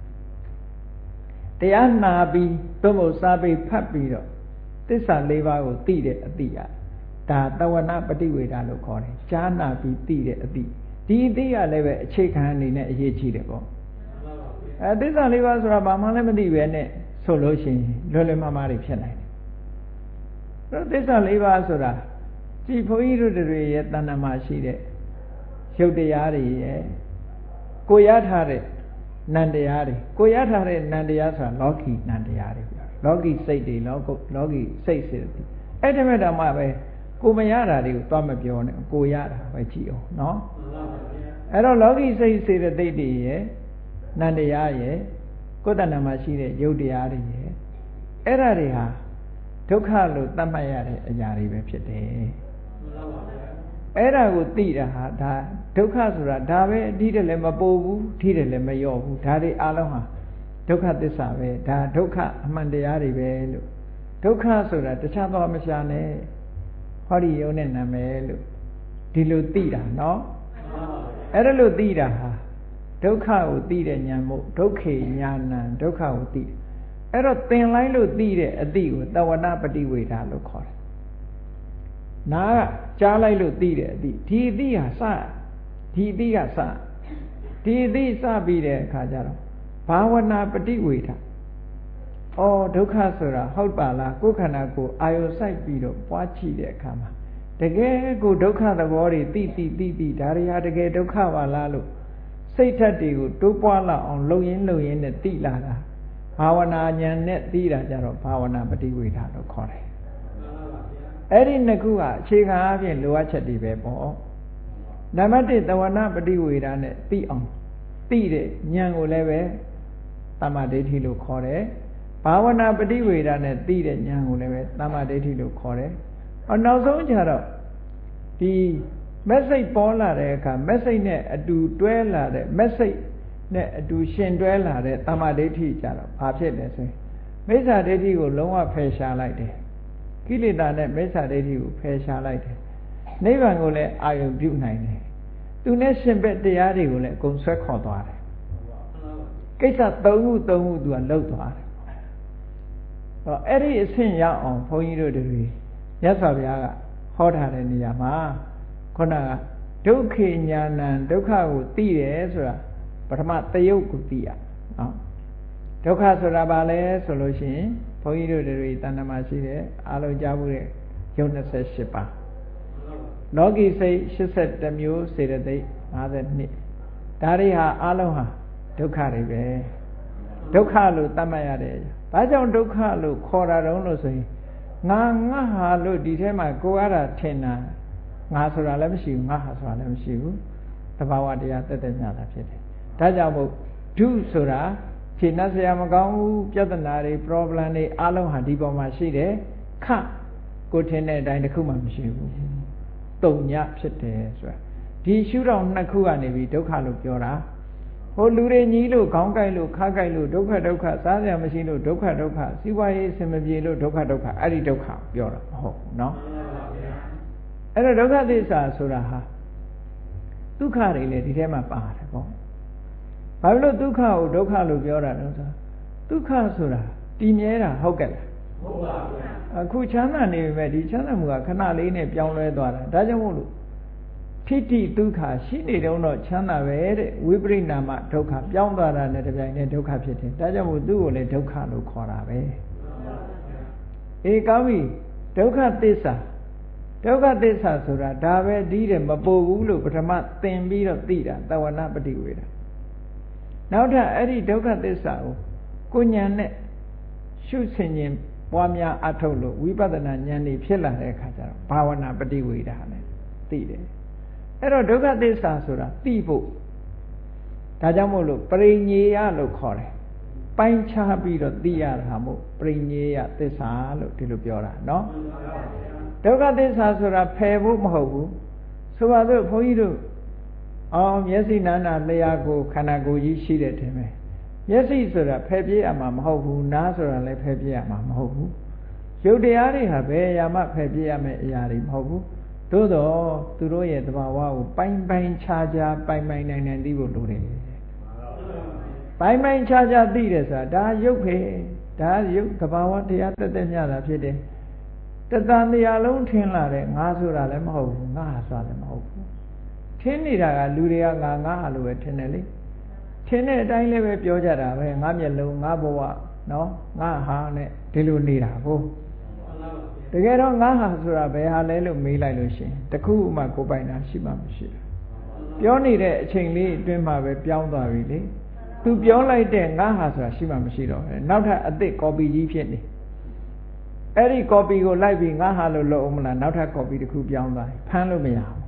တရားနာပြီးသို့မဟုတ်စာပေဖတ်ပြီးတော့သစ္စာလေးပါးကိုသိတဲ့အသိရဒါတဝနပฏิဝေဒာလို့ခေါ်တယ်ကြားနာပြီးသိတဲ့အသိဒီအသိရလည်းပဲအခြေခံအနေနဲ့အရေးကြီးတယ်ပေါ့အဲသစ္စာလေးပါးဆိုတာဘာမှလည်းမသိပဲနဲ့ဆိုလို့ရှိရင်လွယ်လွယ်မှားမှားတွေဖြစ်နိုင်တယ်သစ္စာလေးပါးဆိုတာကြည်ဘုန်းကြီးတို့တွေရဲ့တဏ္ဍာမှာရှိတဲ့ရုပ်တရားတွေရဲ့ကိုရထားတဲ့နံတရားတွေကိုရထားတဲ့နံတရားဆိုတာလောကီနံတရားတွေလောကီစိတ်တွေလောကလောကီစိတ်စေတသိက်အဲ့ဒီမဲ့တော့မှပဲကိုမရတာတွေကိုသွားမပြောနဲ့ကိုရတာပဲကြည့်အောင်နော်အဲ့တော့လောကီစိတ်စေတသိက်တွေရဲ့နံတရားရဲ့ကိုယ်တဏ္ဍာမှာရှိတဲ့ရုပ်တရားတွေရဲ့အဲ့ဒါတွေဟာဒုက္ခလို့သတ်မှတ်ရတဲ့အရာတွေပဲဖြစ်တယ်အဲ့ဒါကိုသိတာဟာဒါဒုက္ခဆိုတာဒါပဲအတိတ်လည်းမပိုဘူးအတိတ်လည်းမလျော့ဘူးဒါတွေအလုံးဟာဒုက္ခသစ္စာပဲဒါဒုက္ခအမှန်တရားတွေပဲလို့ဒုက္ခဆိုတာတခြားသောမရှာနဲ့ဟောဒီယုံနဲ့နာမည်လို့ဒီလိုသိတာနော်အဲ့ဒါလို့သိတာဟာဒုက္ခကိုသိတဲ့ဉာဏ်မို့ဒုက္ခေညာဏံဒုက္ခကိုသိအဲ့တော့သင်လိုက်လို့သိတဲ့အသိကိုတဝနပฏิဝေဒာလို့ခေါ်တယ်။နာကကြားလိုက်လို့သိတဲ့အသိဒီအသိဟာစဒီအသိကစဒီအသိစပြီးတဲ့အခါကျတော့ဘာဝနာပฏิဝေဒာ။အော်ဒုက္ခဆိုတာဟုတ်ပါလားကိုယ်ခန္ဓာကိုအာယုစိုက်ပြီးတော့ပွားကြည့်တဲ့အခါမှာတကယ်ကိုဒုက္ခသဘောတွေသိသိသိသိဒါတွေဟာတကယ်ဒုက္ခပါလားလို့စိတ်ဓာတ်တွေကိုတိုးပွားလာအောင်လှုပ်ရင်းလှုပ်ရင်းနဲ့သိလာတာဘာဝနာဉာဏ်နဲ့သိတာကြတော့ဘာဝနာပฏิဝေဒလို့ခေါ်တယ်အဲ့ဒီနှစ်ခုကအခြေခံအပြင်လိုအပ်ချက်တွေပဲပေါ့နံပါတ်တစ်တဝနာပฏิဝေဒနဲ့သိအောင်သိတဲ့ဉာဏ်ကိုလည်းပဲသမ္မာဒိဋ္ဌိလို့ခေါ်တယ်ဘာဝနာပฏิဝေဒနဲ့သိတဲ့ဉာဏ်ကိုလည်းပဲသမ္မာဒိဋ္ဌိလို့ခေါ်တယ်အော်နောက်ဆုံးကြတော့ဒီမက်စိတ်ပေါ်လာတဲ့အခါမက်စိတ်နဲ့အတူတွဲလာတဲ့မက်စိတ်နဲ့အတူရှင်တွဲလာတဲ့သမ္မာဒိဋ္ဌိကြတော့ဘာဖြစ်လဲဆိုရင်မိစ္ဆာဒိဋ္ဌိကိုလုံးဝဖယ်ရှားလိုက်တယ်ကိလေသာနဲ့မိစ္ဆာဒိဋ္ဌိကိုဖယ်ရှားလိုက်တယ်နိဗ္ဗာန်ကိုလည်းအာရုံပြုနိုင်တယ်သူနဲ့ရှင်ဘက်တရားတွေကိုလည်းအကုန်ဆွဲခေါ်သွားတယ်ကိစ္စသုံးခုသုံးခုသူကလှုပ်သွားတယ်ဟောအဲ့ဒီအဆင့်ရောက်အောင်ဘုန်းကြီးတို့တွေမြတ်စွာဘုရားကဟောထားတဲ့နေရာမှာခုနကဒုက္ခေညာဏံဒုက္ခကိုသိတယ်ဆိုတာပထမတယုတ်ကိုသိရနော်ဒုက္ခဆိုတာဘာလဲဆိုလို့ရှိရင်ဘုန်းကြီးတို့တွေတဏ္ဍာမှာရှိတဲ့အားလုံးကြားဖို့တဲ့ယုံနှစ်ဆယ့်ရှစ်ပါးလောကီစိတ်ရှစ်ဆယ့်တစ်မျိုးစေတသိက်၅၂ဒါတွေဟာအားလုံးဟာဒုက္ခတွေပဲဒုက္ခလို့သတ်မှတ်ရတယ်ဘာကြောင့်ဒုက္ခလို့ခေါ်တာတုံးလို့ဆိုရင်ငါငါဟာလို့ဒီထဲမှာကိုယ်အားတာထင်တာငါဆိုတာလည်းမရှိဘူးငါဟာဆိုတာလည်းမရှိဘူးသဘာဝတရားတက်တက်ညတာဖြစ်တယ်ဒါကြောင့်မို့ဒုဆိုတာဖြေနှက်စရာမကောင်းဘူးပြဿနာတွေ problem တွေအလုံးဟာဒီပေါ်မှာရှိတယ်ခကိုထင်တဲ့အတိုင်းတစ်ခုမှမရှိဘူးတုံညဖြစ်တယ်ဆိုတာဒီရှုထောင့်နှစ်ခုကနေပြီးဒုက္ခလို့ပြောတာဟိုလူတွေညီးလို့ခေါင်းကိုက်လို့ခါကိုက်လို့ဒုက္ခဒုက္ခစားစရာမရှိလို့ဒုက္ခဒုက္ခစီးပွားရေးအဆင်မပြေလို့ဒုက္ခဒုက္ခအဲ့ဒီဒုက္ခပြောတာမဟုတ်ဘူးเนาะအဲ့တော့ဒုက္ခသစ္စာဆိုတာဟာဒုက္ခတွေလည်းဒီထဲမှာပါတယ်ပေါ့ဒဘာလို့ဒုက္ခကိုဒုက္ခလို့ပြောတာလဲဆိုဒုက္ခဆိုတာတည်မြဲတာဟုတ်ကဲ့လားဟုတ်ပါဘူးအခုချမ်းသာနေပေမဲ့ဒီချမ်းသာမှုကခဏလေးနဲ့ပြောင်းလဲသွားတာဒါကြောင့်မို့လို့ထိတိဒုက္ခရှိနေတုန်းတော့ချမ်းသာပဲတဲ့ဝိပရိနာမဒုက္ခပြောင်းသွားတာနဲ့တပြိုင်တည်းဒုက္ခဖြစ်တယ်ဒါကြောင့်မို့သူ့ကိုလည်းဒုက္ခလို့ခေါ်တာပဲအေးကောင်းပြီဒုက္ခသစ္စာဒုက္ခသစ္စာဆိုတာဒါပဲဒီတဲ့မပို့ဘူးလို့ပထမသင်ပြီးတော့သိတာတဝနာပฏิဝေဒနောက်ထပ်အဲ့ဒီဒုက္ခသစ္စာကိုကိုဉာဏ်နဲ့ရှုဆင်ခြင်းပွားများအထုတ်လို့ဝိပဿနာဉာဏ်นี่ဖြစ်လာတဲ့အခါကျတော့ဘာဝနာပฏิဝေဒနဲ့သိတယ်အဲ့တော့ဒုက္ခသစ္စာဆိုတာသိဖို့ဒါကြောင့်မို့လို့ပရိညေယလို့ခေါ်တယ်ပိုင်းခြားပြီးတော့သိရတာမို့ပရိညေယသစ္စာလို့ဒီလိုပြောတာเนาะဒုက္ခသစ္စာဆိုတာဖယ်ဖို့မဟုတ်ဘူးဆိုပါစို့ဘုန်းကြီးတို့အော်မျက်စိနာနာလျှာကိုခန္ဓာကိုယ်ကြီးရှိတဲ့ထင်ပဲမျက်စိဆိုတာဖယ်ပြည့်ရမှာမဟုတ်ဘူးနားဆိုတာလည်းဖယ်ပြည့်ရမှာမဟုတ်ဘူးရုပ်တရားတွေဟာဘယ်အရာမှဖယ်ပြည့်ရမယ့်အရာတွေမဟုတ်ဘူးသို့တော့သူတို့ရဲ့သဘာဝကိုပိုင်းပိုင်းခြားခြားပိုင်းပိုင်းနိုင်နိုင်သိဖို့လိုတယ်ပိုင်းပိုင်းခြားခြားသိတယ်ဆိုတာဒါရုပ်ပဲဒါရုပ်သဘာဝတရားတက်တက်မြတာဖြစ်တယ်တသံတရားလုံးထင်လာတဲ့ငါဆိုတာလည်းမဟုတ်ဘူးငါဆိုတာလည်းမဟုတ်ဘူးထင်နေတာကလူတွေကငါငါလို့ပဲထင်တယ်လေထင်တဲ့အတိုင်းလည်းပဲပြောကြတာပဲငါမျက်လုံးငါဘဝနော်ငါဟာနဲ့ဒီလိုနေတာကိုတကယ်တော့ငါဟာဆိုတာဘယ်ဟာလဲလို့မေးလိုက်လို့ရှိရင်တခုမှကိုယ်ပိုင်တာရှိမှမရှိဘူးပြောနေတဲ့အချိန်လေးအတွင်းမှာပဲပြောင်းသွားပြီလေသူပြောလိုက်တဲ့ငါဟာဆိုတာရှိမှမရှိတော့ဘူးနောက်ထပ်အသစ် copy ကြီးဖြစ်နေအဲ့ဒီ copy ကိုလိုက်ပြီးငါဟာလို့လုပ်အောင်မလားနောက်ထပ် copy တစ်ခုပြောင်းသွားတယ်ဖမ်းလို့မရဘူး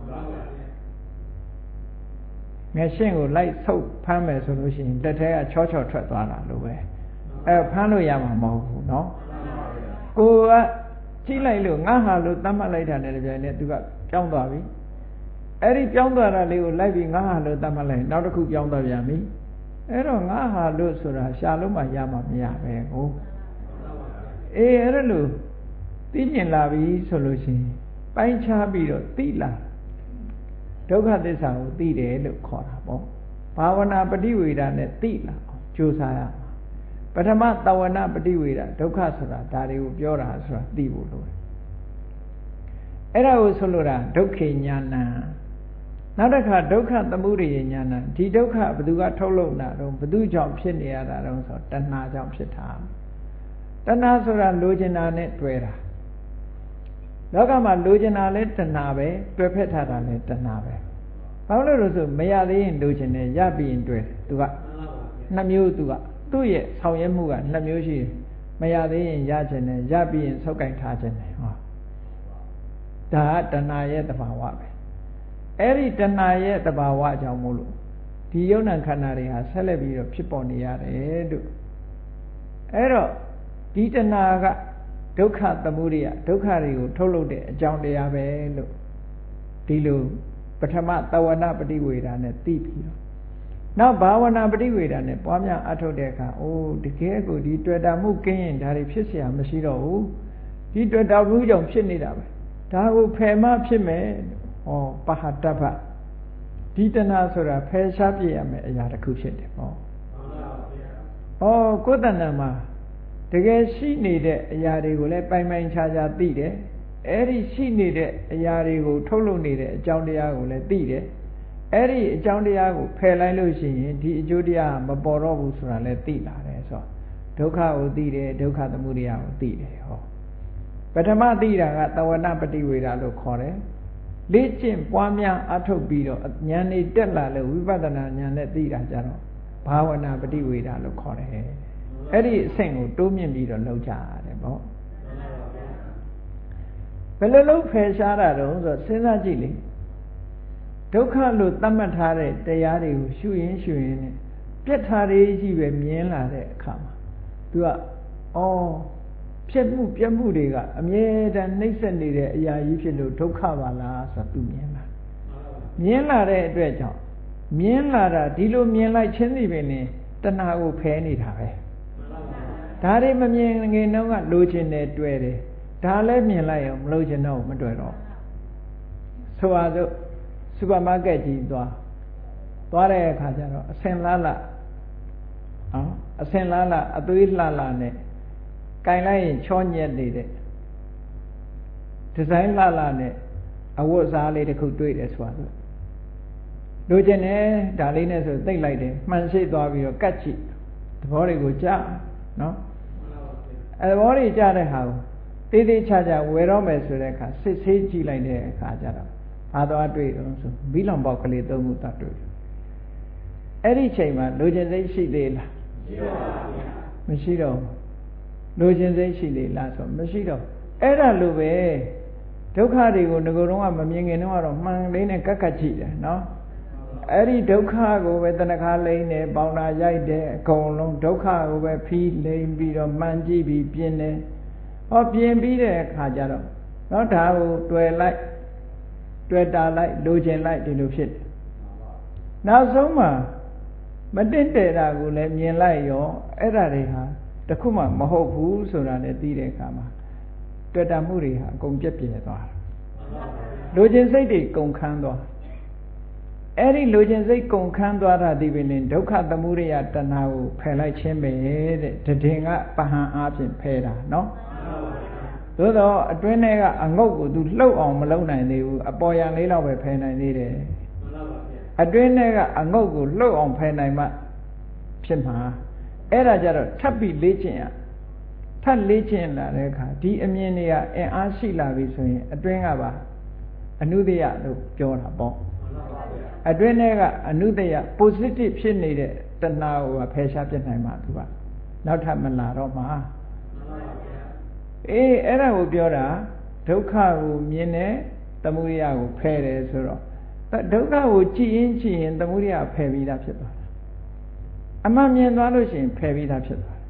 မျက်ရှင်းကိုလိုက်ဆုပ်ဖမ်းမယ်ဆိုလို့ရှိရင်လက်ထဲကချောချောထွက်သွားတာလို့ပဲအဲဖမ်းလို့ရမှာမဟုတ်ဘူးเนาะကိုကကြည့်လိုက်လို့ငါဟာလို့သတ်မှတ်လိုက်တာနဲ့တပြိုင်နက်သူကပြောင်းသွားပြီအဲ့ဒီပြောင်းသွားတာလေးကိုလိုက်ပြီးငါဟာလို့သတ်မှတ်လိုက်နောက်တစ်ခုပြောင်းသွားပြန်ပြီအဲ့တော့ငါဟာလို့ဆိုတာရှာလို့မှရမှာမရပဲကိုအေးအဲ့ဒါလို့သိမြင်လာပြီဆိုလို့ရှိရင်ပိုင်းခြားပြီးတော့သိလာဒုက္ခသစ္စာကိုသိတယ်လို့ခေါ်တာပေါ့ဘာဝနာပฏิဝေဒနဲ့သိလာအောင်ကြိုးစားရမှာပထမတဝနာပฏิဝေဒဒုက္ခဆိုတာဒါတွေကိုပြောတာဆိုတာသိဖို့လိုတယ်အဲ့ဒါကိုဆိုလိုတာဒုက္ခေညာဏနောက်တစ်ခါဒုက္ခသမုဒယညာဏဒီဒုက္ခဘယ်သူကထုတ်လုပ်တာတော့ဘယ်သူကြောင့်ဖြစ်နေရတာတော့ဆိုတဏှာကြောင့်ဖြစ်တာတဏှာဆိုတာလိုချင်တာနဲ့တွေ့တာလောကမှာလိုချင်တာလဲတဏှာပဲတွေ့ဖက်ထားတာလဲတဏှာပဲဘာလို့လဲဆိုမရသေးရင်လိုချင်တယ်ရပြီးရင်တွေ့တယ်သူကနှစ်မျိုးသူကသူ့ရဲ့ဆောင်ရွက်မှုကနှစ်မျိုးရှိတယ်မရသေးရင်ရချင်တယ်ရပြီးရင်ဆုပ်ကင်ထားချင်တယ်ဟောဒါကတဏှာရဲ့သဘာဝပဲအဲ့ဒီတဏှာရဲ့သဘာဝကြောင့်မို့လို့ဒီယုံနာခန္ဓာတွေဟာဆက်လက်ပြီးတော့ဖြစ်ပေါ်နေရတယ်လို့အဲ့တော့ဒီတဏှာကဒုက္ခသမုဒယဒုက္ခတွေကိုထုတ်လုပ်တဲ့အကြောင်းတရားပဲလို့ဒီလိုပထမတဝနာပฏิဝေဒနဲ့သိပြီးတော့နောက်ဘာဝနာပฏิဝေဒနဲ့ပွားများအထုတ်တဲ့အခါအိုးတကယ်ကိုဒီတွေ့တာမှုကင်းရင်ဒါတွေဖြစ်เสียမရှိတော့ဘူးဒီတွေ့တာမှုကြောင့်ဖြစ်နေတာပဲဒါကိုဖယ်မှဖြစ်မယ်ဟောပဟတ္တဗဒီတဏှာဆိုတာဖယ်ရှားပြရမယ်အရာတစ်ခုဖြစ်တယ်ဟောဟောကိုယ်တဏ္ဍာမှာတကယ်ရှိနေတဲ့အရာတွေကိုလည်းပိုင်ပိုင်ခြားခြားသိတယ်အဲ့ဒီရှိနေတဲ့အရာတွေကိုထုတ်လုပ်နေတဲ့အကြောင်းတရားကိုလည်းသိတယ်အဲ့ဒီအကြောင်းတရားကိုဖယ်လိုက်လို့ရှိရင်ဒီအကျိုးတရားမပေါ်တော့ဘူးဆိုတာလည်းသိလာတယ်ဆိုတော့ဒုက္ခကိုသိတယ်ဒုက္ခသမုဒယကိုသိတယ်ဟောပထမသိတာကတဝနာပฏิဝေဒလို့ခေါ်တယ်လေ့ကျင့်ပွားများအထုတ်ပြီးတော့ဉာဏ်နဲ့တက်လာလို့ဝိပဿနာဉာဏ်နဲ့သိတာကြတော့ဘာဝနာပฏิဝေဒလို့ခေါ်တယ်အဲ့ဒီအဆင့်ကိုတိုးမြင့်ပြီးတော့လောက်ကြရတယ်ပေါ့ဘယ်လိုလုပ်ဖယ်ရှားတာတော့ဆိုစဉ်းစားကြည့်လေဒုက္ခလို့သတ်မှတ်ထားတဲ့တရားတွေကိုရှုရင်ရှုရင်နဲ့ပြက်ထားရကြီးပဲမြင်လာတဲ့အခါမှာ तू ကအော်ဖြစ်မှုပြက်မှုတွေကအမြဲတမ်းနှိမ့်ဆက်နေတဲ့အရာကြီးဖြစ်လို့ဒုက္ခပါလားဆိုတော့ तू မြင်လာမြင်လာတဲ့အတွက်ကြောင့်မြင်လာတာဒီလိုမြင်လိုက်ချင်းစီပင်နဲ့တဏှာကိုဖယ်နေတာပဲဒါတွေမမြင်ငင်တော့ကလိုချင်တယ်တွေ့တယ်ဒါလည်းမြင်လိုက်အောင်မလိုချင်တော့မတွေ့တော့ဆိုပါစို့စူပါမားကတ်ကြီးသွားသွားတဲ့အခါကျတော့အစင်လားလားနော်အစင်လားလားအသွေးလှလှနဲ့ကင်လိုက်ရင်ချောညက်နေတဲ့ဒီဇိုင်းလှလှနဲ့အဝတ်အစားလေးတစ်ခုတွေ့တယ်ဆိုတာလိုချင်တယ်ဒါလေးနဲ့ဆိုသိမ့်လိုက်တယ်မှန်ရှိသွားပြီးတော့ကတ်ကြည့်သဘောတွေကိုကြားနော်အဲသဘောတွေကြားတဲ့ဟာကိုတေးသေးချာချာဝယ်တော့မယ်ဆိုတဲ့အခါစစ်ဆေးကြည့်လိုက်တဲ့အခါကျတော့ဘာသွားတွေ့တော့ဆိုဘီလောင်ပေါက်ကလေးသုံးခုသွားတွေ့တယ်အဲ့ဒီချိန်မှာလိုချင်စိတ်ရှိသေးလားမရှိပါဘူးဗျာမရှိတော့လိုချင်စိတ်ရှိသေးလားဆိုမရှိတော့အဲ့ဒါလိုပဲဒုက္ခတွေကိုငကိုယ်တော့ကမမြင်ခင်တော့မှန်လေးနဲ့ကတ်ကတ်ကြည့်တယ်နော်အဲ့ဒီဒုက္ခကိုပဲတဏှာလိမ့်တယ်ပေါင်တာရိုက်တယ်အကုန်လုံးဒုက္ခကိုပဲဖီးလိမ့်ပြီးတော့မှန်ကြည့်ပြီးပြင်းတယ်ဟောပြင်းပြီးတဲ့အခါကျတော့နော်ဒါကိုတွေ့လိုက်တွေ့တာလိုက်လိုချင်လိုက်ဒီလိုဖြစ်တယ်နောက်ဆုံးမှာမတင့်တယ်တာကိုလည်းမြင်လိုက်ရောအဲ့ဒါတွေဟာတခုမှမဟုတ်ဘူးဆိုတာလည်းသိတဲ့အခါမှာတွေ့တာမှုတွေဟာအကုန်ပြည့်ပြည့်သွားတယ်လိုချင်စိတ်တွေကုန်ခန်းသွားအဲ့ဒီလိုချင်စိတ်ကုန်ခန်းသွားတာဒီပင်လင်ဒုက္ခသမုဒယတဏှာကိုဖယ်လိုက်ခြင်းပဲတဲ့တည်င်ကပဟံအားဖြင့်ဖယ်တာနော်သို့တော့အတွင်းထဲကအငုတ်ကိုသူလှုပ်အောင်မလုပ်နိုင်သေးဘူးအပေါ်ရန်လေးတော့ပဲဖယ်နိုင်သေးတယ်အတွင်းထဲကအငုတ်ကိုလှုပ်အောင်ဖယ်နိုင်မှဖြစ်မှာအဲ့ဒါကြတော့ထပ်ပြီးလေ့ကျင့်ရထပ်လေ့ကျင့်လာတဲ့အခါဒီအမြင်တွေကအင်အားရှိလာပြီဆိုရင်အတွင်းကပါအနုတ္တယလို့ပြောတာပေါ့အတွင်းထဲကအနုတ္တယ positive ဖြစ်နေတဲ့တဏှာကိုဖယ်ရှားပြနိုင်မှာသူကနောက်ထပ်မလာတော့မှာအေးအဲ့ဒါကိုပြောတာဒုက္ခကိုမြင်တယ်သမုဒယကိုဖယ်တယ်ဆိုတော့ဒုက္ခကိုကြည်ရင်ကြည်ရင်သမုဒယဖယ်ပြီးသားဖြစ်သွားတယ်အမှန်မြင်သွားလို့ရှိရင်ဖယ်ပြီးသားဖြစ်သွားတယ်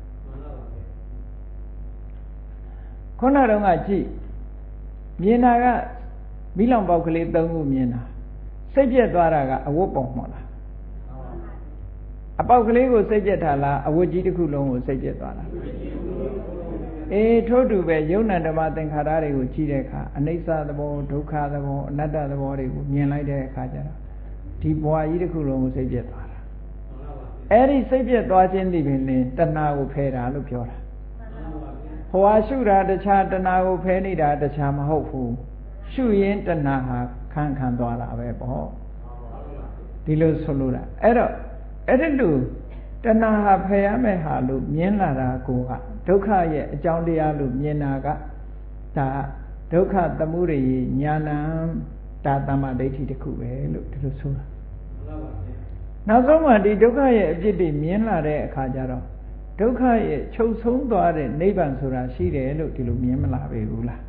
ခုနတုန်းကကြည်မြင်တာကမိလောင်ပေါက်ကလေးသုံးခုမြင်တာစိတ်ပြက်သွားတာကအဝတ်ပုံမဟုတ်လားအပေါက်ကလေးကိုစိတ်ပြက်ထားလားအဝတ်ကြီးတစ်ခုလုံးကိုစိတ်ပြက်သွားလားအေးထို့တူပဲယုံနာဓမ္မသင်္ခါရတွေကိုကြည့်တဲ့အခါအနိစ္စသဘောဒုက္ခသဘောအနတ္တသဘောတွေကိုမြင်လိုက်တဲ့အခါကျတော့ဒီဘဝကြီးတစ်ခုလုံးကိုစိတ်ပြက်သွားတာအဲ့ဒီစိတ်ပြက်သွားခြင်းဒီပင်လင်တဏှာကိုဖယ်တာလို့ပြောတာဟောရှုတာတခြားတဏှာကိုဖယ်နေတာတခြားမဟုတ်ဘူးရှုရင်တဏှာဟာခန်းခံသွားတာပဲပေါ့ဒီလိုဆိုလို့တာအဲ့တော့အဲ့ဒီလိုတဏှာဟာဖယ်ရမယ်ဟာလို့မြင်လာတာကိုကဒုက္ခရဲ့အကြောင်းတရားလို့မြင်တာကဒါဒုက္ခသမုဒယဉာဏံဒါသမ္မာဒိဋ္ဌိတစ်ခုပဲလို့ဒီလိုဆိုတာနောက်ဆုံးမှဒီဒုက္ခရဲ့အပြစ်တွေမြင်လာတဲ့အခါကျတော့ဒုက္ခရဲ့ချုပ်ဆုံးသွားတဲ့နိဗ္ဗာန်ဆိုတာရှိတယ်လို့ဒီလိုမြင်မလာပေဘူးလား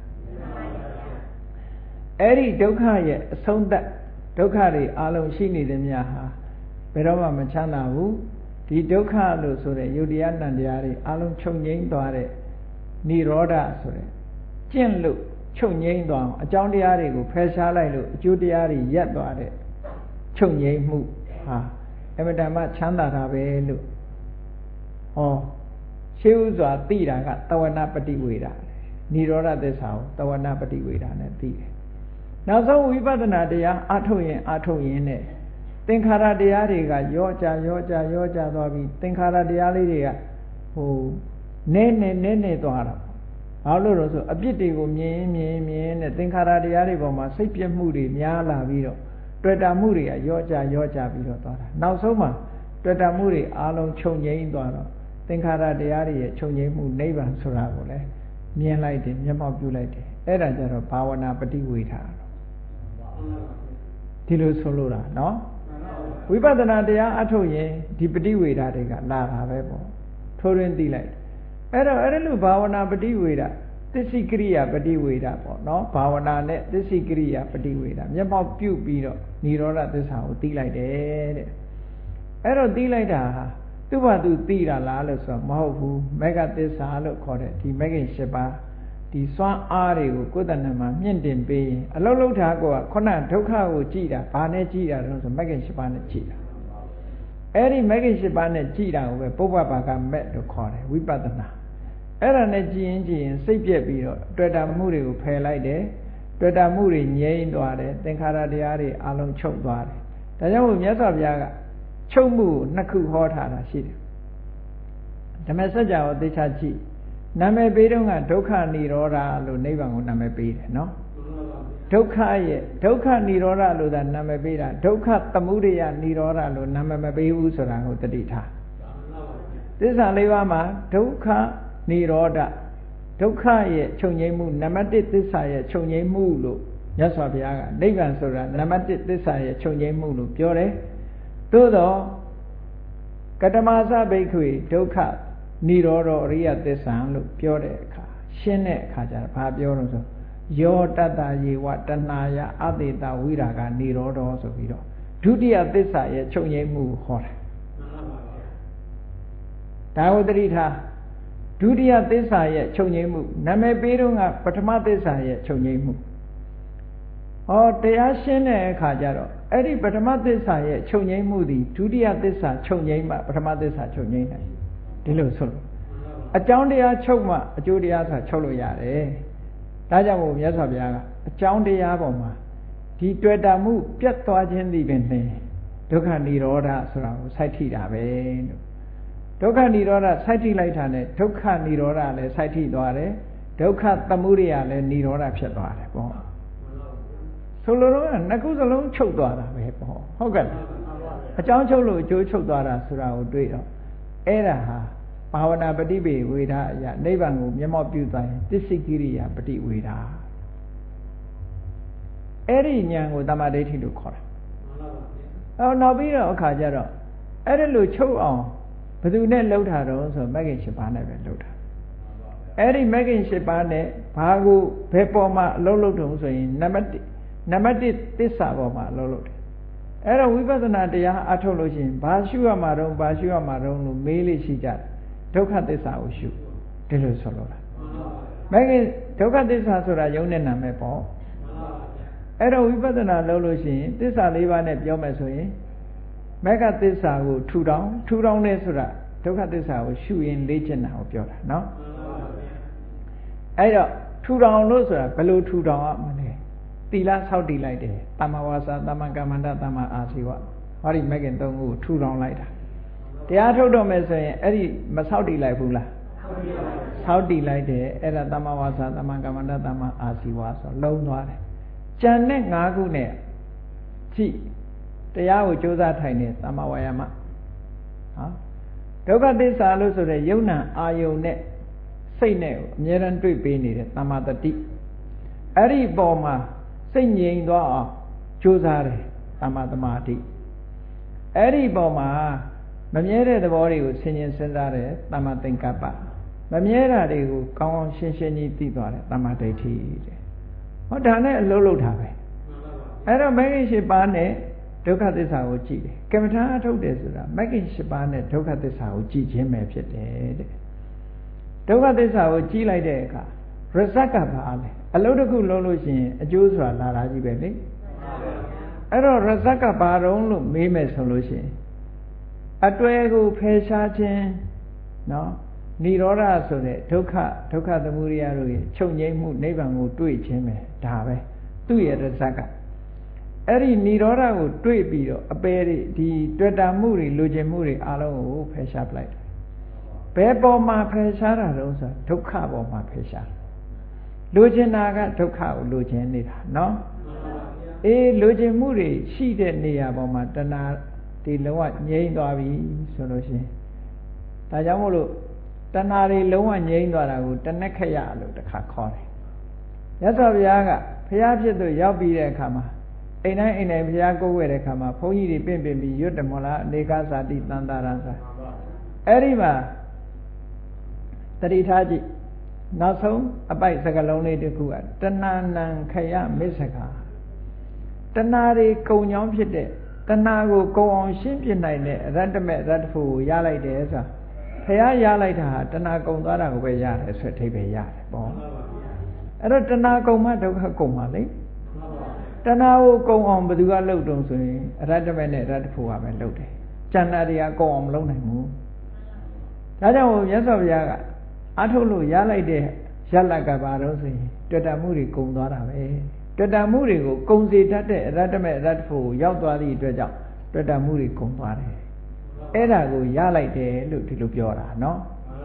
အဲ့ဒီဒုက္ခရဲ့အဆုံးသတ်ဒုက္ခတွေအလုံးရှိနေသည်များဟာဘယ်တော့မှမချမ်းသာဘူးဒီဒုက္ခလို့ဆိုတဲ့ယုတ်တရားတန်တရားတွေအလုံးချုပ်ငြိမ်းသွားတဲ့និရောဓဆိုတဲ့ကျင့်လို့ချုပ်ငြိမ်းသွားအောင်အကြောင်းတရားတွေကိုဖယ်ရှားလိုက်လို့အကျိုးတရားတွေရပ်သွားတဲ့ချုပ်ငြိမ်းမှုဟာအမတန်မှချမ်းသာတာပဲလို့ဟောရှေးဥစွာသိတာကတဝနာပฏิဝေဒនិရောဓသစ္စာကိုတဝနာပฏิဝေဒနဲ့သိတယ်နောက်ဆုံးဝိပဿနာတရားအထုတ်ရင်အထုတ်ရင်နဲ့သင်္ခါရတရားတွေကရောကြရောကြရောကြသွားပြီးသင်္ခါရတရားလေးတွေကဟိုနဲနဲနဲနဲသွားတာဘာလို့လဲဆိုအပြစ်တွေကိုမြင်မြင်မြင်နဲ့သင်္ခါရတရားတွေပေါ်မှာစိတ်ပြည့်မှုတွေများလာပြီးတော့တွေ့တာမှုတွေကရောကြရောကြပြီးတော့သွားတာနောက်ဆုံးမှာတွေ့တာမှုတွေအလုံးချုပ်ငြိမ်းသွားတော့သင်္ခါရတရားတွေရဲ့ချုပ်ငြိမ်းမှုနိဗ္ဗာန်ဆိုတာကိုလည်းမြင်လိုက်တယ်မျက်မှောက်ပြုလိုက်တယ်အဲ့ဒါကြတော့ဘာဝနာပฏิဝေဒဒီလိုဆိုလို့တာနော်ဝိပဿနာတရားအထုတ်ရင်ဒီပฏิဝေဒတွေကလာတာပဲပေါ့ထိုးရင်းသိလိုက်အဲ့တော့အဲ့ဒါလို့ဘာဝနာပฏิဝေဒသစ္စိကရိယာပฏิဝေဒပေါ့နော်ဘာဝနာနဲ့သစ္စိကရိယာပฏิဝေဒမျက်မှောက်ပြုပြီးတော့និရောဓသစ္စာကိုသိလိုက်တယ်တဲ့အဲ့တော့သိလိုက်တာဟာသူ့ဘာသူသိတာလားလို့ဆိုတော့မဟုတ်ဘူးမေဃသစ္စာလို့ခေါ်တဲ့ဒီမေဃ၈ပါးဒီစွမ်းအားတွေကိုကိုယ်တဏ္ဍမှာမြင့်တင်ပေးရင်အလုံးလုံးထားကိုကခုနဒုက္ခကိုကြည်တာဘာနဲ့ကြည်တာတော့ဆိုမေဃ၈ပါးနဲ့ကြည်တာအဲ့ဒီမေဃ၈ပါးနဲ့ကြည်တာကိုပဲပုဗ္ဗဘာကမဲ့လို့ခေါ်တယ်ဝိပဿနာအဲ့ဒါနဲ့ကြည်ရင်ကြည်ရင်စိတ်ပြက်ပြီးတော့တွေ့တာမှုတွေကိုဖယ်လိုက်တယ်တွေ့တာမှုတွေငြိမ်းသွားတယ်သင်္ခါရတရားတွေအလုံးချုပ်သွားတယ်ဒါကြောင့်မို့မြတ်စွာဘုရားကချုပ်မှုနှစ်ခုဟောထားတာရှိတယ်ဓမ္မစကြာကိုသိချကြည့်နာမည်ပေးတော့ကဒုက္ခនិရောဓလို့နိဗ္ဗာန်ကိုနာမည်ပေးတယ်နော်ဒုက္ခရဲ့ဒုက္ခនិရောဓလို့သာနာမည်ပေးတာဒုက္ခသမုဒယនិရောဓလို့နာမည်မပေးဘူးဆိုတာကိုတတိထားသစ္စာလေးပါးမှာဒုက္ခនិရောဓဒုက္ခရဲ့ချုပ်ငြိမ်းမှုနံပါတ်တစ်သစ္စာရဲ့ချုပ်ငြိမ်းမှုလို့မြတ်စွာဘုရားကနိဗ္ဗာန်ဆိုတာနံပါတ်တစ်သစ္စာရဲ့ချုပ်ငြိမ်းမှုလို့ပြောတယ်သို့တော့ကတမသဘိက္ခွေဒုက္ခនិရောဓအရိယသစ္စာလို့ပြောတဲ့အခါရှင်းတဲ့အခါကျတော့ဘာပြောလို့ဆိုယောတတ္တယေဝတဏှာယအတေတဝိရာဂនិရောဓဆိုပြီးတော့ဒုတိယသစ္စာရဲ့ချုပ်ငြိမ်းမှုဟောတယ်ဒါဝတ္တိထားဒုတိယသစ္စာရဲ့ချုပ်ငြိမ်းမှုနာမည်ပေးတော့ကပထမသစ္စာရဲ့ချုပ်ငြိမ်းမှုဟောတရားရှင်းတဲ့အခါကျတော့အဲ့ဒီပထမသစ္စာရဲ့ချုပ်ငြိမ်းမှုသည်ဒုတိယသစ္စာချုပ်ငြိမ်းမှပထမသစ္စာချုပ်ငြိမ်းတယ်ဒီလိုဆိုလို့အကြောင်းတရားချုပ်မှအကျိုးတရားဆိုတာချုပ်လို့ရတယ်ဒါကြောင့်မို့မြတ်စွာဘုရားကအကြောင်းတရားပေါ်မှာဒီတွေ့တာမှုပြတ်သွားခြင်းသည်ပင်နဲ့ဒုက္ခនិရောဓဆိုတာကိုစိုက်ထိတာပဲလို့ဒုက္ခនិရောဓစိုက်ထိလိုက်တာနဲ့ဒုက္ခនិရောဓလည်းစိုက်ထိသွားတယ်ဒုက္ခသမုဒယလည်းនិရောဓဖြစ်သွားတယ်ပေါ့ဆိုလိုတော့နှစ်ခုစလုံးချုပ်သွားတာပဲပေါ့ဟုတ်ကဲ့အကြောင်းချုပ်လို့အကျိုးချုပ်သွားတာဆိုတာကိုတွေ့တော့အဲ့ဒါဟာဘာဝနာပฏิပေဝေဒအရာနိဗ္ဗာန်ကိုမျက်မှောက်ပြုသွားရင်သစ္စိကိရိယာပฏิဝေဒအဲ့ဒီဉာဏ်ကိုတမ္မာဒိဋ္ဌိလို့ခေါ်တာအော်နောက်ပြီးတော့အခါကျတော့အဲ့ဒီလိုချုပ်အောင်ဘယ်သူနဲ့လှုပ်တာတော့ဆိုမဂ္ဂင်၈ပါးနဲ့ပဲလှုပ်တာအဲ့ဒီမဂ္ဂင်၈ပါးနဲ့ဘာကိုဘယ်ပေါ်မှာအလုံးလုံးတုံဆိုရင်နံပါတ်နံပါတ်တစ်သစ္စာပေါ်မှာအလုံးလုံးတယ်အဲ့တော့ဝိပဿနာတရားအထုတ်လို့ရှိရင်ဘာရှုရမှာတော့ဘာရှုရမှာတော့လို့မေးလို့ရှိကြတယ်ဒုက္ခသစ္စာကိုရှုဒီလိုဆိုလို့လားမဂ္ဂင်ဒုက္ခသစ္စာဆိုတာယုံနဲ့နာမယ်ပေါ့အဲ့တော့ဝိပဿနာလုပ်လို့ရှိရင်သစ္စာလေးပါးနဲ့ပြောမယ်ဆိုရင်မဂ္ဂသစ္စာကိုထူထောင်ထူထောင်နေဆိုတာဒုက္ခသစ္စာကိုရှုရင်လေ့ကျင့်တာကိုပြောတာနော်အဲ့တော့ထူထောင်လို့ဆိုတာဘယ်လိုထူထောင်ရမလဲသီလဆောက်တည်လိုက်တယ်တမ္မာဝါစာတမ္မာကမ္မန္တတမ္မာအာဇီဝဟောဒီမဂ္ဂင်သုံးခုကိုထူထောင်လိုက်တာတရားထုတ်တော့မယ်ဆိုရင်အဲ့ဒီမဆောက်တည်လိုက်ဘူးလားဆောက်တည်လိုက်တယ်အဲ့ဒါတမ္မာဝါစာတမ္မာကမ္မန္တတမ္မာအာဇီဝဆိုလုံးသွားတယ်ကျန်တဲ့၅ခုနဲ့ကြည့်တရားကိုကြိုးစားထိုင်နေသမ္မာဝါယာမဟာဒုက္ခသစ္စာလို့ဆိုတဲ့ယုံနာအာယုန်နဲ့စိတ်နဲ့အမြဲတမ်းတွေ့ပေးနေတဲ့သမ္မာတတိအဲ့ဒီပေါ်မှာစိတ်ငြိမ်သွားအောင်ကြိုးစားတယ်သမ္မာသမာဓိအဲ့ဒီပေါ်မှာမမြဲတဲ့သဘောတွေကိုဆင်ញင်စဉ်းစားတယ်သမ္မာသင်္ကပ္ပမမြဲတာတွေကိုကောင်းအောင်ရှင်းရှင်းကြီးသိသွားတယ်သမ္မာဒိဋ္ဌိတဲ့ဟောဒါနဲ့အလုံးလုံးတာပဲအဲ့တော့မဂ္ဂင်၈ပါးနဲ့ဒုက္ခသစ္စာကိုကြည့်တယ်ကမ္မထာအထုတ်တယ်ဆိုတာမဂ္ဂင်၈ပါးနဲ့ဒုက္ခသစ္စာကိုကြည့်ခြင်းပဲဖြစ်တယ်တဲ့ဒုက္ခသစ္စာကိုကြည့်လိုက်တဲ့အခါရဇတ်ကဘာလဲအလုံးတစ်ခုလုံးလို့ရှိရင်အကျိုးဆိုတာလာတာကြီးပဲလေအဲ့တော့ရဇတ်ကဘာတုံးလို့မေးမယ်ဆိုလို့ရှိရင်အတွေ့ကိုဖယ်ရှားခြင်းနော်និရောဓဆိုတဲ့ဒုက္ခဒုက္ခသမုဒယတို့ရဲ့ချုပ်ငြိမ်းမှုနိဗ္ဗာန်ကိုတွေ့ခြင်းပဲဒါပဲသူ့ရဲ့ရဇတ်ကအဲ့ဒီនិရောဓကိုတွေ့ပြီးတော့အပေတွေဒီတွေ့တာမှုတွေလိုချင်မှုတွေအလုံးကိုဖယ်ရှားပလိုက်ဘယ်ပေါ်မှာဖယ်ရှားတာတုံးဆိုဒုက္ခပေါ်မှာဖယ်ရှားလိုချင်တာကဒုက္ခကိုလိုချင်နေတာနော်အေးလိုချင်မှုတွေရှိတဲ့နေရာပေါ်မှာတဏှာဒီလုံးဝငြိမ့်သွားပြီဆိုလို့ရှိရင်ဒါကြောင့်မို့လို့တဏှာတွေလုံးဝငြိမ့်သွားတာကိုတဏ္ဍခယလို့တစ်ခါခေါ်တယ်မြတ်စွာဘုရားကဘုရားဖြစ်သူရောက်ပြီးတဲ့အခါမှာအိမ်တိုင်းအိမ်တိုင်းဘုရားကိုးဝဲတဲ့အခါမှာဘုန်းကြီးတွေပင့်ပင့်ပြီးရွတ်တယ်မို့လားအနေကသာတိတန်တာရဆိုအဲ့ဒီမှာတတိထားကြည့်နောက်ဆုံးအပိုက်စကလုံးလေးတစ်ခုကတဏှာနံခယမစ္စကတဏှာတွေကုံကြောင်းဖြစ်တဲ့တဏှာကိုကုံအောင်ရှင်းပြနိုင်တဲ့အရတ္တမေရတ္တဖို့ကိုရလိုက်တယ်ဆိုတာဘုရားရလိုက်တာဟာတဏှာကုံသွားတာကိုပဲရတယ်ဆိုတဲ့အဓိပ္ပာယ်ရတယ်ပေါ့အဲ့တော့တဏှာကုံမှဒုက္ခကုံမှလေတဏှာကိုကုံအောင်ဘယ်သူကလှုပ်တုံးဆိုရင်အရတ္တမေနဲ့အရတ္တဖို့ကပဲလှုပ်တယ်ကျန်တာတွေကကုံအောင်မလုပ်နိုင်ဘူးဒါကြောင့်မြတ်စွာဘုရားကအထုတ်လို့ရလိုက်တဲ့ရလကဘာတော့ဆိုရင်တွေ့တာမှုတွေကုံသွားတာပဲတွေ့တာမှုတွေကိုကုံစေတတ်တဲ့အရတ္တမေအရတ္တဖို့ရောက်သွားသည့်အတွက်ကြောင့်တွေ့တာမှုတွေကုံသွားတယ်အဲ့ဒါကိုရလိုက်တယ်လို့ဒီလိုပြောတာနော်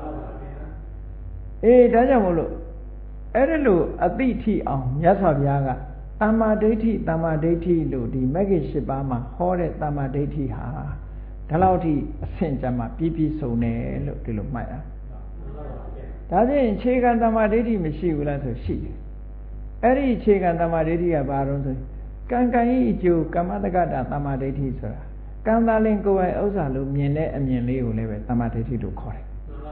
အေးဒါကြောင့်မို့လို့အဲ့ဒါလို့အတိအထိအောင်မြတ်စွာဘုရားကတမ္မာဒိဋ္ဌိတမ္မာဒိဋ္ဌိလို့ဒီမဂ္ဂင်၈ပါးမှာဟောတဲ့တမ္မာဒိဋ္ဌိဟာဒါလောက်ထိအဆင့်ကြမှာပြည့်ပြည့်စုံတယ်လို့ဒီလိုမှတ်ရဒါဖြင့်အခြေခံတမ္မာဒိဋ္ဌိမရှိဘူးလားဆိုရှိတယ်အဲ့ဒီအခြေခံတမ္မာဒိဋ္ဌိကဘာလို့ဆိုကံကံဤအကျိုးကမ္မတက္ကတာတမ္မာဒိဋ္ဌိဆိုတာကံသာလင်ကိုယ်ပိုင်ဥစ္စာလို့မြင်တဲ့အမြင်လေးကိုလည်းပဲတမ္မာဒိဋ္ဌိလို့ခေါ်တယ်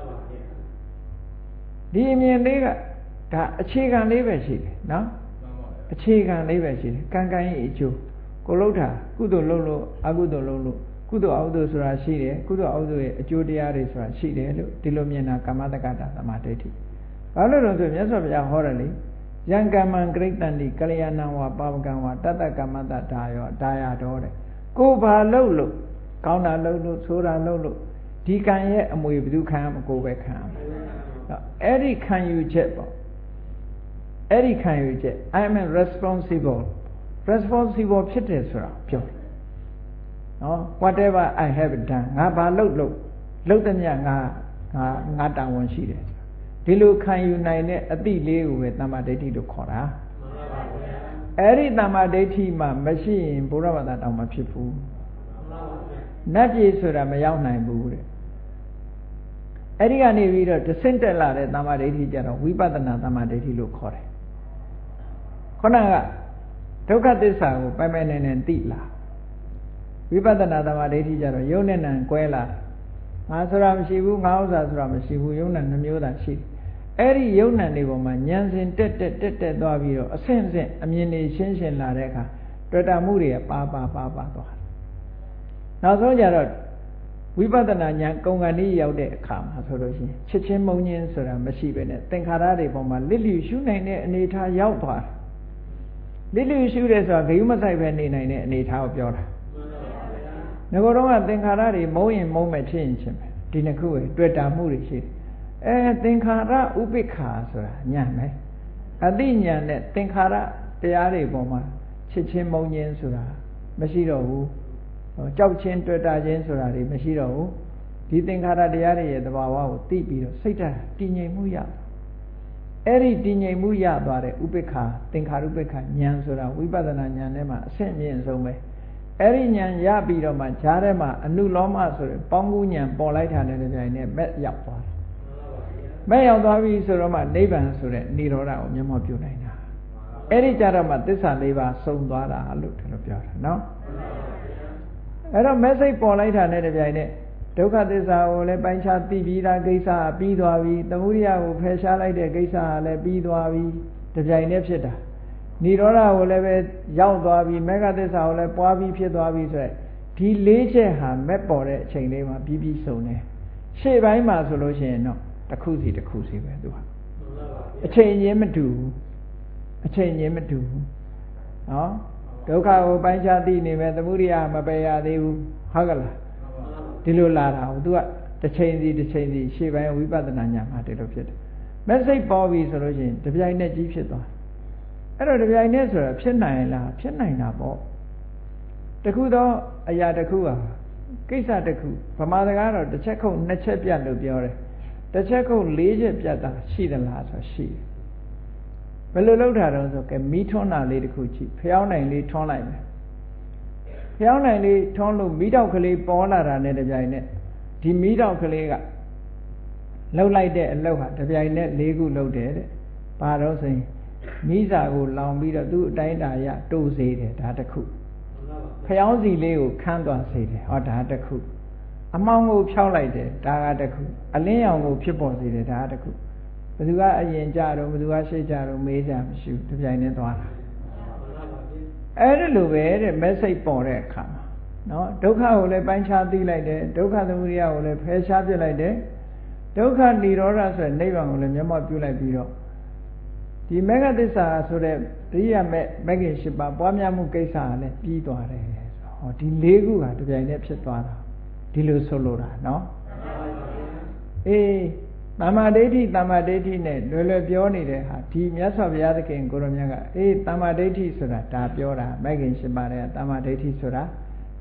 ဒီအမြင်လေးကဒါအခြေခံလေးပဲရှိတယ်နော်အခြေခံလေးပဲရှိတယ်ကံကံဤအကျိုးကိုလှုပ်တာကုသိုလ်လှုပ်လို့အကုသိုလ်လှုပ်လို့ကုသိုလ်အကုသိုလ်ဆိုတာရှိတယ်ကုသိုလ်အကုသိုလ်ရဲ့အကျိုးတရားတွေဆိုတာရှိတယ်လို့ဒီလိုမြင်တာကမ္မတက္ကတာတမ္မာဒိဋ္ဌိဘာလို့လဲဆိုမြတ်စွာဘုရားဟောတယ်လေယံကမ္မံဂရိတန္တိကလျာဏံဝါပါဝကံဝါတတ္တကမ္မတဒါယောဒါယတော်တဲ့ကိုဘာလှုပ်လို့ကောင်းတာလှုပ်လို့ဆိုးတာလှုပ်လို့ဒီကံရဲ့အမွေဘယ်သူခံမကိုပဲခံမှာအဲ့ဒီခံယူချက်ပေါ့အဲ့ဒီခံယူချက် I am responsible responsible ဖြစ်တယ်ဆိုတာပြောတယ်နော် whatever I have done ငါဘာလုပ်လို့လုပ်တဲ့မြတ်ငါငါငါတာဝန်ရှိတယ်ဒီလိုခံယူနိုင်တဲ့အတိလေးကိုပဲတမ္မာဒိဋ္ဌိလို့ခေါ်တာအဲ့ဒီတမ္မာဒိဋ္ဌိမှမရှိရင်ဘုရားဘာသာတောင်မဖြစ်ဘူးနတ်ပြည်ဆိုတာမရောက်နိုင်ဘူးတဲ့အဲ့ဒီကနေပြီးတော့တဆင့်တက်လာတဲ့တမ္မာဒိဋ္ဌိကျတော့ဝိပဿနာတမ္မာဒိဋ္ဌိလို့ခေါ်တယ်ခုနကဒုက္ခသစ္စာကိုပိုင်ပိုင်နိုင်နိုင်သိလာဝိပဿနာတမ္မာဒိဋ္ဌိကျတော့ယုံနဲ့နံကွဲလာငါဆိုတာမရှိဘူးငါဥစ္စာဆိုတာမရှိဘူးယုံနဲ့နှမျိုးသာရှိတယ်အဲ့ဒီယုံနဲ့နေပေါ်မှာဉာဏ်စဉ်တက်တက်တက်တက်သွားပြီးတော့အဆင့်ဆင့်အမြင်တွေရှင်းရှင်းလာတဲ့အခါတွေ့တာမှုတွေပါပါပါပါသွားနောက်ဆုံးကြတော့ဝိပဿနာဉာဏ်ကုံကဏီရောက်တဲ့အခါမှာဆိုလို့ရှိရင်ချစ်ချင်းမုန်းခြင်းဆိုတာမရှိပဲနဲ့သင်္ခါရတွေပေါ်မှာလစ်လျူရှုနိုင်တဲ့အနေအထားရောက်သွားတယ်လစ်လျူရှုတယ်ဆိုတာဂယုမဆိုင်ပဲနေနိုင်တဲ့အနေအထားကိုပြောတာငါတို့ကသင်္ခါရတွေမုန်းရင်မုန်းမယ်ဖြစ်ရင်ချင်းပဲဒီနှစ်ခုပဲတွေ့တာမှုတွေရှိတယ်အဲသင်္ခါရဥပိ္ပခာဆိုတာညံ့မယ်အတိညာနဲ့သင်္ခါရတရားတွေပေါ်မှာချစ်ချင်းမုန်းခြင်းဆိုတာမရှိတော့ဘူးကြောက်ချင်းတွေ့တာချင်းဆိုတာတွေမရှိတော့ဘူးဒီသင်္ခါရတရားတွေရဲ့သဘာဝကိုသိပြီးတော့စိတ်ဓာတ်တည်ငြိမ်မှုရအဲ့ဒီတည်ငြိမ်မှုရသွားတဲ့ဥပိ္ပခာသင်္ခါရုပ္ပခာဉာဏ်ဆိုတာဝိပဿနာဉာဏ်ထဲမှာအဆင့်မြင့်ဆုံးပဲအဲ့ဒီဉာဏ်ရပြီးတော့မှဈာထဲမှာအနုလောမဆိုတဲ့ပေါင်းကူးဉာဏ်ပေါ်လိုက်တာနဲ့တပြိုင်နက်မဲ့ရောက်သွားတယ်မဲ့ရောက်သွားပြီဆိုတော့မှနိဗ္ဗာန်ဆိုတဲ့និရောဓကိုမျက်မှောက်ပြုနိုင်တာအဲ့ဒီကြတော့မှသစ္စာလေးပါးစုံသွားတာလို့ဒီလိုပြောတာနော်အဲ့တော့မဲ့စိတ်ပေါ်လိုက်တာနဲ့တပြိုင်နက်ဒုက္ခသစ္စာကိုလည်းပိုင်းခြားသိပြီးသားကိစ္စပြီးသွားပြီသမုဒိယကိုဖယ်ရှားလိုက်တဲ့ကိစ္စကလည်းပြီးသွားပြီတပြိုင်နက်ဖြစ်တာនិရောဓကိုလည်းပဲရောက်သွားပြီမေဃသစ္စာကိုလည်းပွားပြီးဖြစ်သွားပြီဆိုရယ်ဒီလေးချက်ဟာမဲ့ပေါ်တဲ့အချိန်လေးမှာပြီးပြီးစုံတယ်ရှေ့ပိုင်းမှာဆိုလို့ရှိရင်တော့တစ်ခုစီတစ်ခုစီပဲသူကအချိန်ချင်းမတူဘူးအချိန်ချင်းမတူဘူးနော်ဒုက္ခကိုပိုင်းခြားသိနေမယ်သမုဒိယမပယ်ရသေးဘူးဟုတ်ကလားဒီလိုလာတာကိုသူကတစ်ချိန်စီတစ်ချိန်စီရှေ့ပိုင်းဝိပဿနာဉာဏ်မှာဒီလိုဖြစ်တယ်မဲ့စိတ်ပေါ်ပြီဆိုလို့ရှိရင်တပြိုင်နက်ကြီးဖြစ်သွားအဲ့တော့တပြိုင်နက်ဆိုတာဖြစ်နိုင်လားဖြစ်နိုင်တာပေါ့တခုတော့အရာတခုဟာကိစ္စတခုဗမာစကားတော့တစ်ချက်ခုတ်နှစ်ချက်ပြတ်လို့ပြောတယ်တစ်ချက်ခုတ်လေးချက်ပြတ်တာရှိသလားဆိုရှိတယ်ဘယ်လိုလုပ်တာတော့ဆိုကဲမီးထွန်းတာလေးတခုကြည့်ဖျောင်းနိုင်လေးထွန်းလိုက်မယ်ဖျောင်းနိုင်လေးထွန်းလို့မီးတောက်ကလေးပေါ်လာတာနဲ့တပြိုင်နက်ဒီမီးတောက်ကလေးကလှုပ်လိုက်တဲ့အလှုပ်ဟာတပြိုင်နက်လေးခုလှုပ်တယ်တဲ့ဘာတော့ဆိုရင်မိစာကိုလောင်ပြီးတော့သူ့အတိုင်းတာရတိုးစေတယ်ဒါတခုဖျောင်းစီလေးကိုခန်းသွားစေတယ်ဟောဒါတခုအမောင်ကိုဖြောင်းလိုက်တယ်ဒါကတခုအလင်းရောင်ကိုဖြစ်ပေါ်စေတယ်ဒါကတခုဘယ်သူကအရင်ကြတော့ဘယ်သူကရှေ့ကြတော့မေးကြမရှိဘူးတပြိုင်တည်းသွားတာအဲ့ဒါလိုပဲတဲ့ message ပေါ်တဲ့အခါမှာနော်ဒုက္ခကိုလည်းပိုင်းခြားသိလိုက်တယ်ဒုက္ခသမုဒယကိုလည်းဖယ်ရှားပြလိုက်တယ်ဒုက္ခនិရောဓဆိုတဲ့နိဗ္ဗာန်ကိုလည်းမျက်မှောက်ပြုလိုက်ပြီးတော့ဒီမေဃသစ္စာဆိုတဲ့ဒိယမဲ့မဂ္ဂင်၈ပါးပွားများမှုကိစ္စကလည်းပြီးသွားတယ်ဟောဒီ၄ခုဟာတပြိုင်တည်းဖြစ်သွားတာဒီလိုဆိုလိုတာနော်အေးတမ္မာဒိဋ္ဌိတမ္မာဒိဋ္ဌိနဲ့လွယ်လွယ်ပြောနေတဲ့ဟာဒီမြတ်စွာဘုရားသခင်ကိုရောမြတ်ကအေးတမ္မာဒိဋ္ဌိဆိုတာဒါပြောတာမဂ္ဂင်၈ပါးတဲ့တမ္မာဒိဋ္ဌိဆိုတာဒ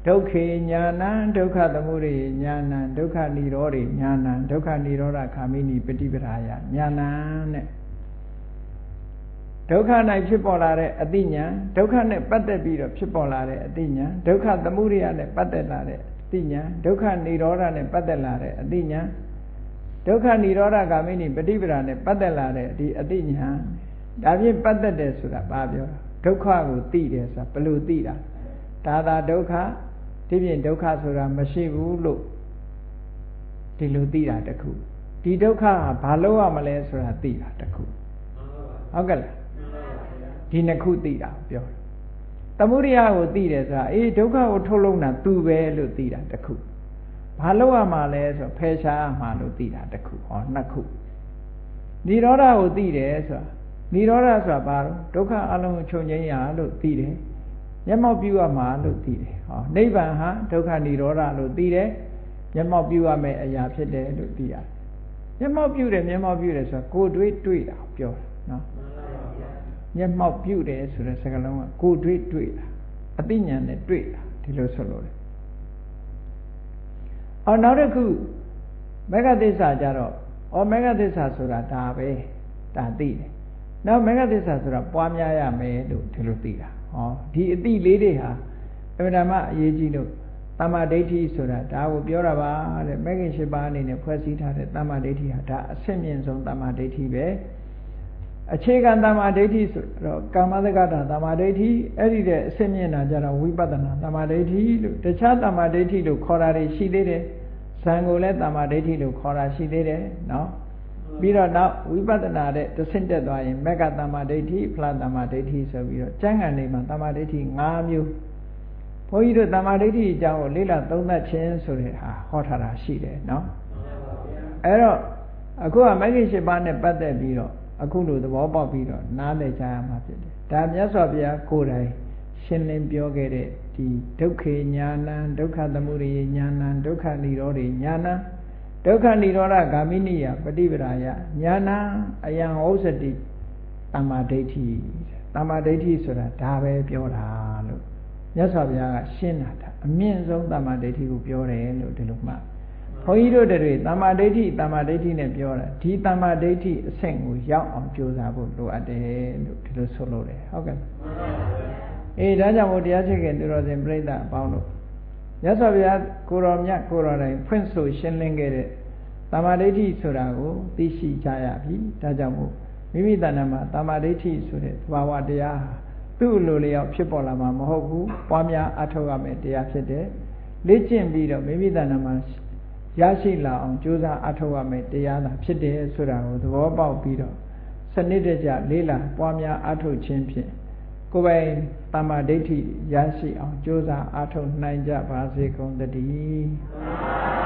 ဒုက္ခေညာဏံဒုက္ခသမုဒယညာဏံဒုက္ခនិရောဓေညာဏံဒုက္ခនិရောဓဂ ामिनी ပฏิပဒါယညာဏံတဲ့ဒုက္ခ၌ဖြစ်ပေါ်လာတဲ့အသိဉာဏ်ဒုက္ခနဲ့ပတ်သက်ပြီးတော့ဖြစ်ပေါ်လာတဲ့အသိဉာဏ်ဒုက္ခသမုဒယနဲ့ပတ်သက်လာတဲ့အသိဉာဏ်ဒုက္ခនិရောဓနဲ့ပတ်သက်လာတဲ့အသိဉာဏ်ဒုက္ခនិရောဓဂ ामिनी ပฏิပဒါနဲ့ပတ်သက်လာတဲ့ဒီအသိဉာဏ်ဒါဖြင့်ပတ်သက်တယ်ဆိုတာဘာပြောဒုက္ခကိုသိတယ်ဆိုတာဘယ်လိုသိတာဒါသာဒုက္ခဒီပြင်ဒုက္ခဆိုတာမရှိဘူးလို့ဒီလိုသိတာတခုဒီဒုက္ခဟာဘာလို့ရမလဲဆိုတာသိတာတခုဟုတ်ကဲ့လားဒီနှစ်ခုသိတာပြောတယ်သမုဒယကိုသိတယ်ဆိုတာအေးဒုက္ခကိုထုတ်လုံးတာသူပဲလို့သိတာတခုဘာလို့ရမှာလဲဆိုဖယ်ရှားမှာလို့သိတာတခုဟောနှစ်ခုនិရောဓကိုသိတယ်ဆိုတာនិရောဓဆိုတာဘာလို့ဒုက္ခအလုံးကိုချုပ်ငြိမ်းရလို့သိတယ်မျက်မှောက်ပြုရမှာလို့သိတယ်ဟောနိဗ္ဗာန်ဟာဒုက္ခនិရောဓလို့သိတယ်မျက်မှောက်ပြုရမယ့်အရာဖြစ်တယ်လို့သိရတယ်မျက်မှောက်ပြုတယ်မျက်မှောက်ပြုတယ်ဆိုတာကိုယ်တွေ့တွေ့တာပြောတာနော်မျက်မှောက်ပြုတယ်ဆိုတဲ့စကားလုံးကကိုယ်တွေ့တွေ့တာအသိဉာဏ်နဲ့တွေ့တာဒီလိုဆိုလို့တယ်အော်နောက်တစ်ခုမေဃသစ္စာကြတော့အော်မေဃသစ္စာဆိုတာဒါပဲဒါသိတယ်နောက်မေဃသစ္စာဆိုတာပွားများရမယ်လို့ဒီလိုသိတာဟောဒီအသိလေးတွေဟာအမှန်တမ်းအရေးကြီးလို့တမ္မာဒိဋ္ဌိဆိုတာဒါကိုပြောတာပါတဲ့မဂ္ဂင်၈ပါးအနေနဲ့ဖွဲ့စည်းထားတဲ့တမ္မာဒိဋ္ဌိဟာဒါအဆင့်မြင့်ဆုံးတမ္မာဒိဋ္ဌိပဲအခြေခံတမ္မာဒိဋ္ဌိဆိုတော့ကာမသက္ကတာတမ္မာဒိဋ္ဌိအဲ့ဒီတဲ့အဆင့်မြင့်တာကြတော့ဝိပဿနာတမ္မာဒိဋ္ဌိလို့တခြားတမ္မာဒိဋ္ဌိလို့ခေါ်တာတွေရှိသေးတယ်ဇံကိုလည်းတမ္မာဒိဋ္ဌိလို့ခေါ်တာရှိသေးတယ်နော်ပြီးတော့နောက်ဝိပဿနာတဲ့တဆင့်တက်သွားရင်မက္ကတမ္မာဒိဋ္ဌိဖလားတမ္မာဒိဋ္ဌိဆိုပြီးတော့ကျမ်းဂန်တွေမှာတမ္မာဒိဋ္ဌိ၅မျိုးဘုန်းကြီးတို့တမ္မာဒိဋ္ဌိအကြောင်းကိုလေ့လာသုံးသပ်ခြင်းဆိုတဲ့ဟာဟောထားတာရှိတယ်နော်အဲ့တော့အခုကမဂ္ဂင်၈ပါးနဲ့ပတ်သက်ပြီးတော့အခုလိုသဘောပေါက်ပြီးတော့နားလည်ကြရမှာဖြစ်တယ်ဒါမြတ်စွာဘုရားကိုယ်တိုင်ရှင်းလင်းပြောခဲ့တဲ့ဒီဒုက္ခေညာဏံဒုက္ခသမုဒယညာဏံဒုက္ခនិရောဓေညာဏံဒုက္ခនិရောဓဂ ामिनी ယပฏิပဒါယညာဏံအယံဩဇတိတမ္မာဒိဋ္ဌိတမ္မာဒိဋ္ဌိဆိုတာဒါပဲပြောတာလို့မြတ်စွာဘုရားကရှင်းတာဒါအမြင့်ဆုံးတမ္မာဒိဋ္ဌိကိုပြောတယ်လို့ဒီလိုမှဘုန်းကြီးတို့တွေတမ္မာဒိဋ္ဌိတမ္မာဒိဋ္ဌိနဲ့ပြောတာဒီတမ္မာဒိဋ္ဌိအဆင့်ကိုရောက်အောင်ကြိုးစားဖို့လိုအပ်တယ်လို့ဒီလိုဆိုလို့တယ်ဟုတ်ကဲ့အေးဒါကြောင့်မို့တရားချစ်ခင်သူတော်စင်ပြိဿအပေါင်းတို့မြတ်စွာဘုရားကိုတော်မြတ်ကိုတော်တိုင်ဖွင့်ဆိုရှင်းလင်းခဲ့တဲ့တမ္မာဒိဋ္ဌိဆိုတာကိုသိရှိကြရပြီဒါကြောင့်မို့မိမိတဏ္ဍာမှာတမ္မာဒိဋ္ဌိဆိုတဲ့သဘာဝတရားသူ့လိုလျောက်ဖြစ်ပေါ်လာမှာမဟုတ်ဘူးပွားများအထောက်အမဲ့တရားဖြစ်တယ်လေ့ကျင့်ပြီးတော့မိမိတဏ္ဍာမှာရရှိလာအောင်ကြိုးစားအထောက်အမဲ့တရားသာဖြစ်တယ်ဆိုတာကိုသဘောပေါက်ပြီးတော့စနစ်တကျလေးလာပွားများအထောက်ခြင်းဖြင့်ကိုယ်ပိုင်တမ္မာဒိဋ္ဌိရရှိအောင်ကြိုးစားအထောက်နိုင်ကြပါစေကုန်သတည်း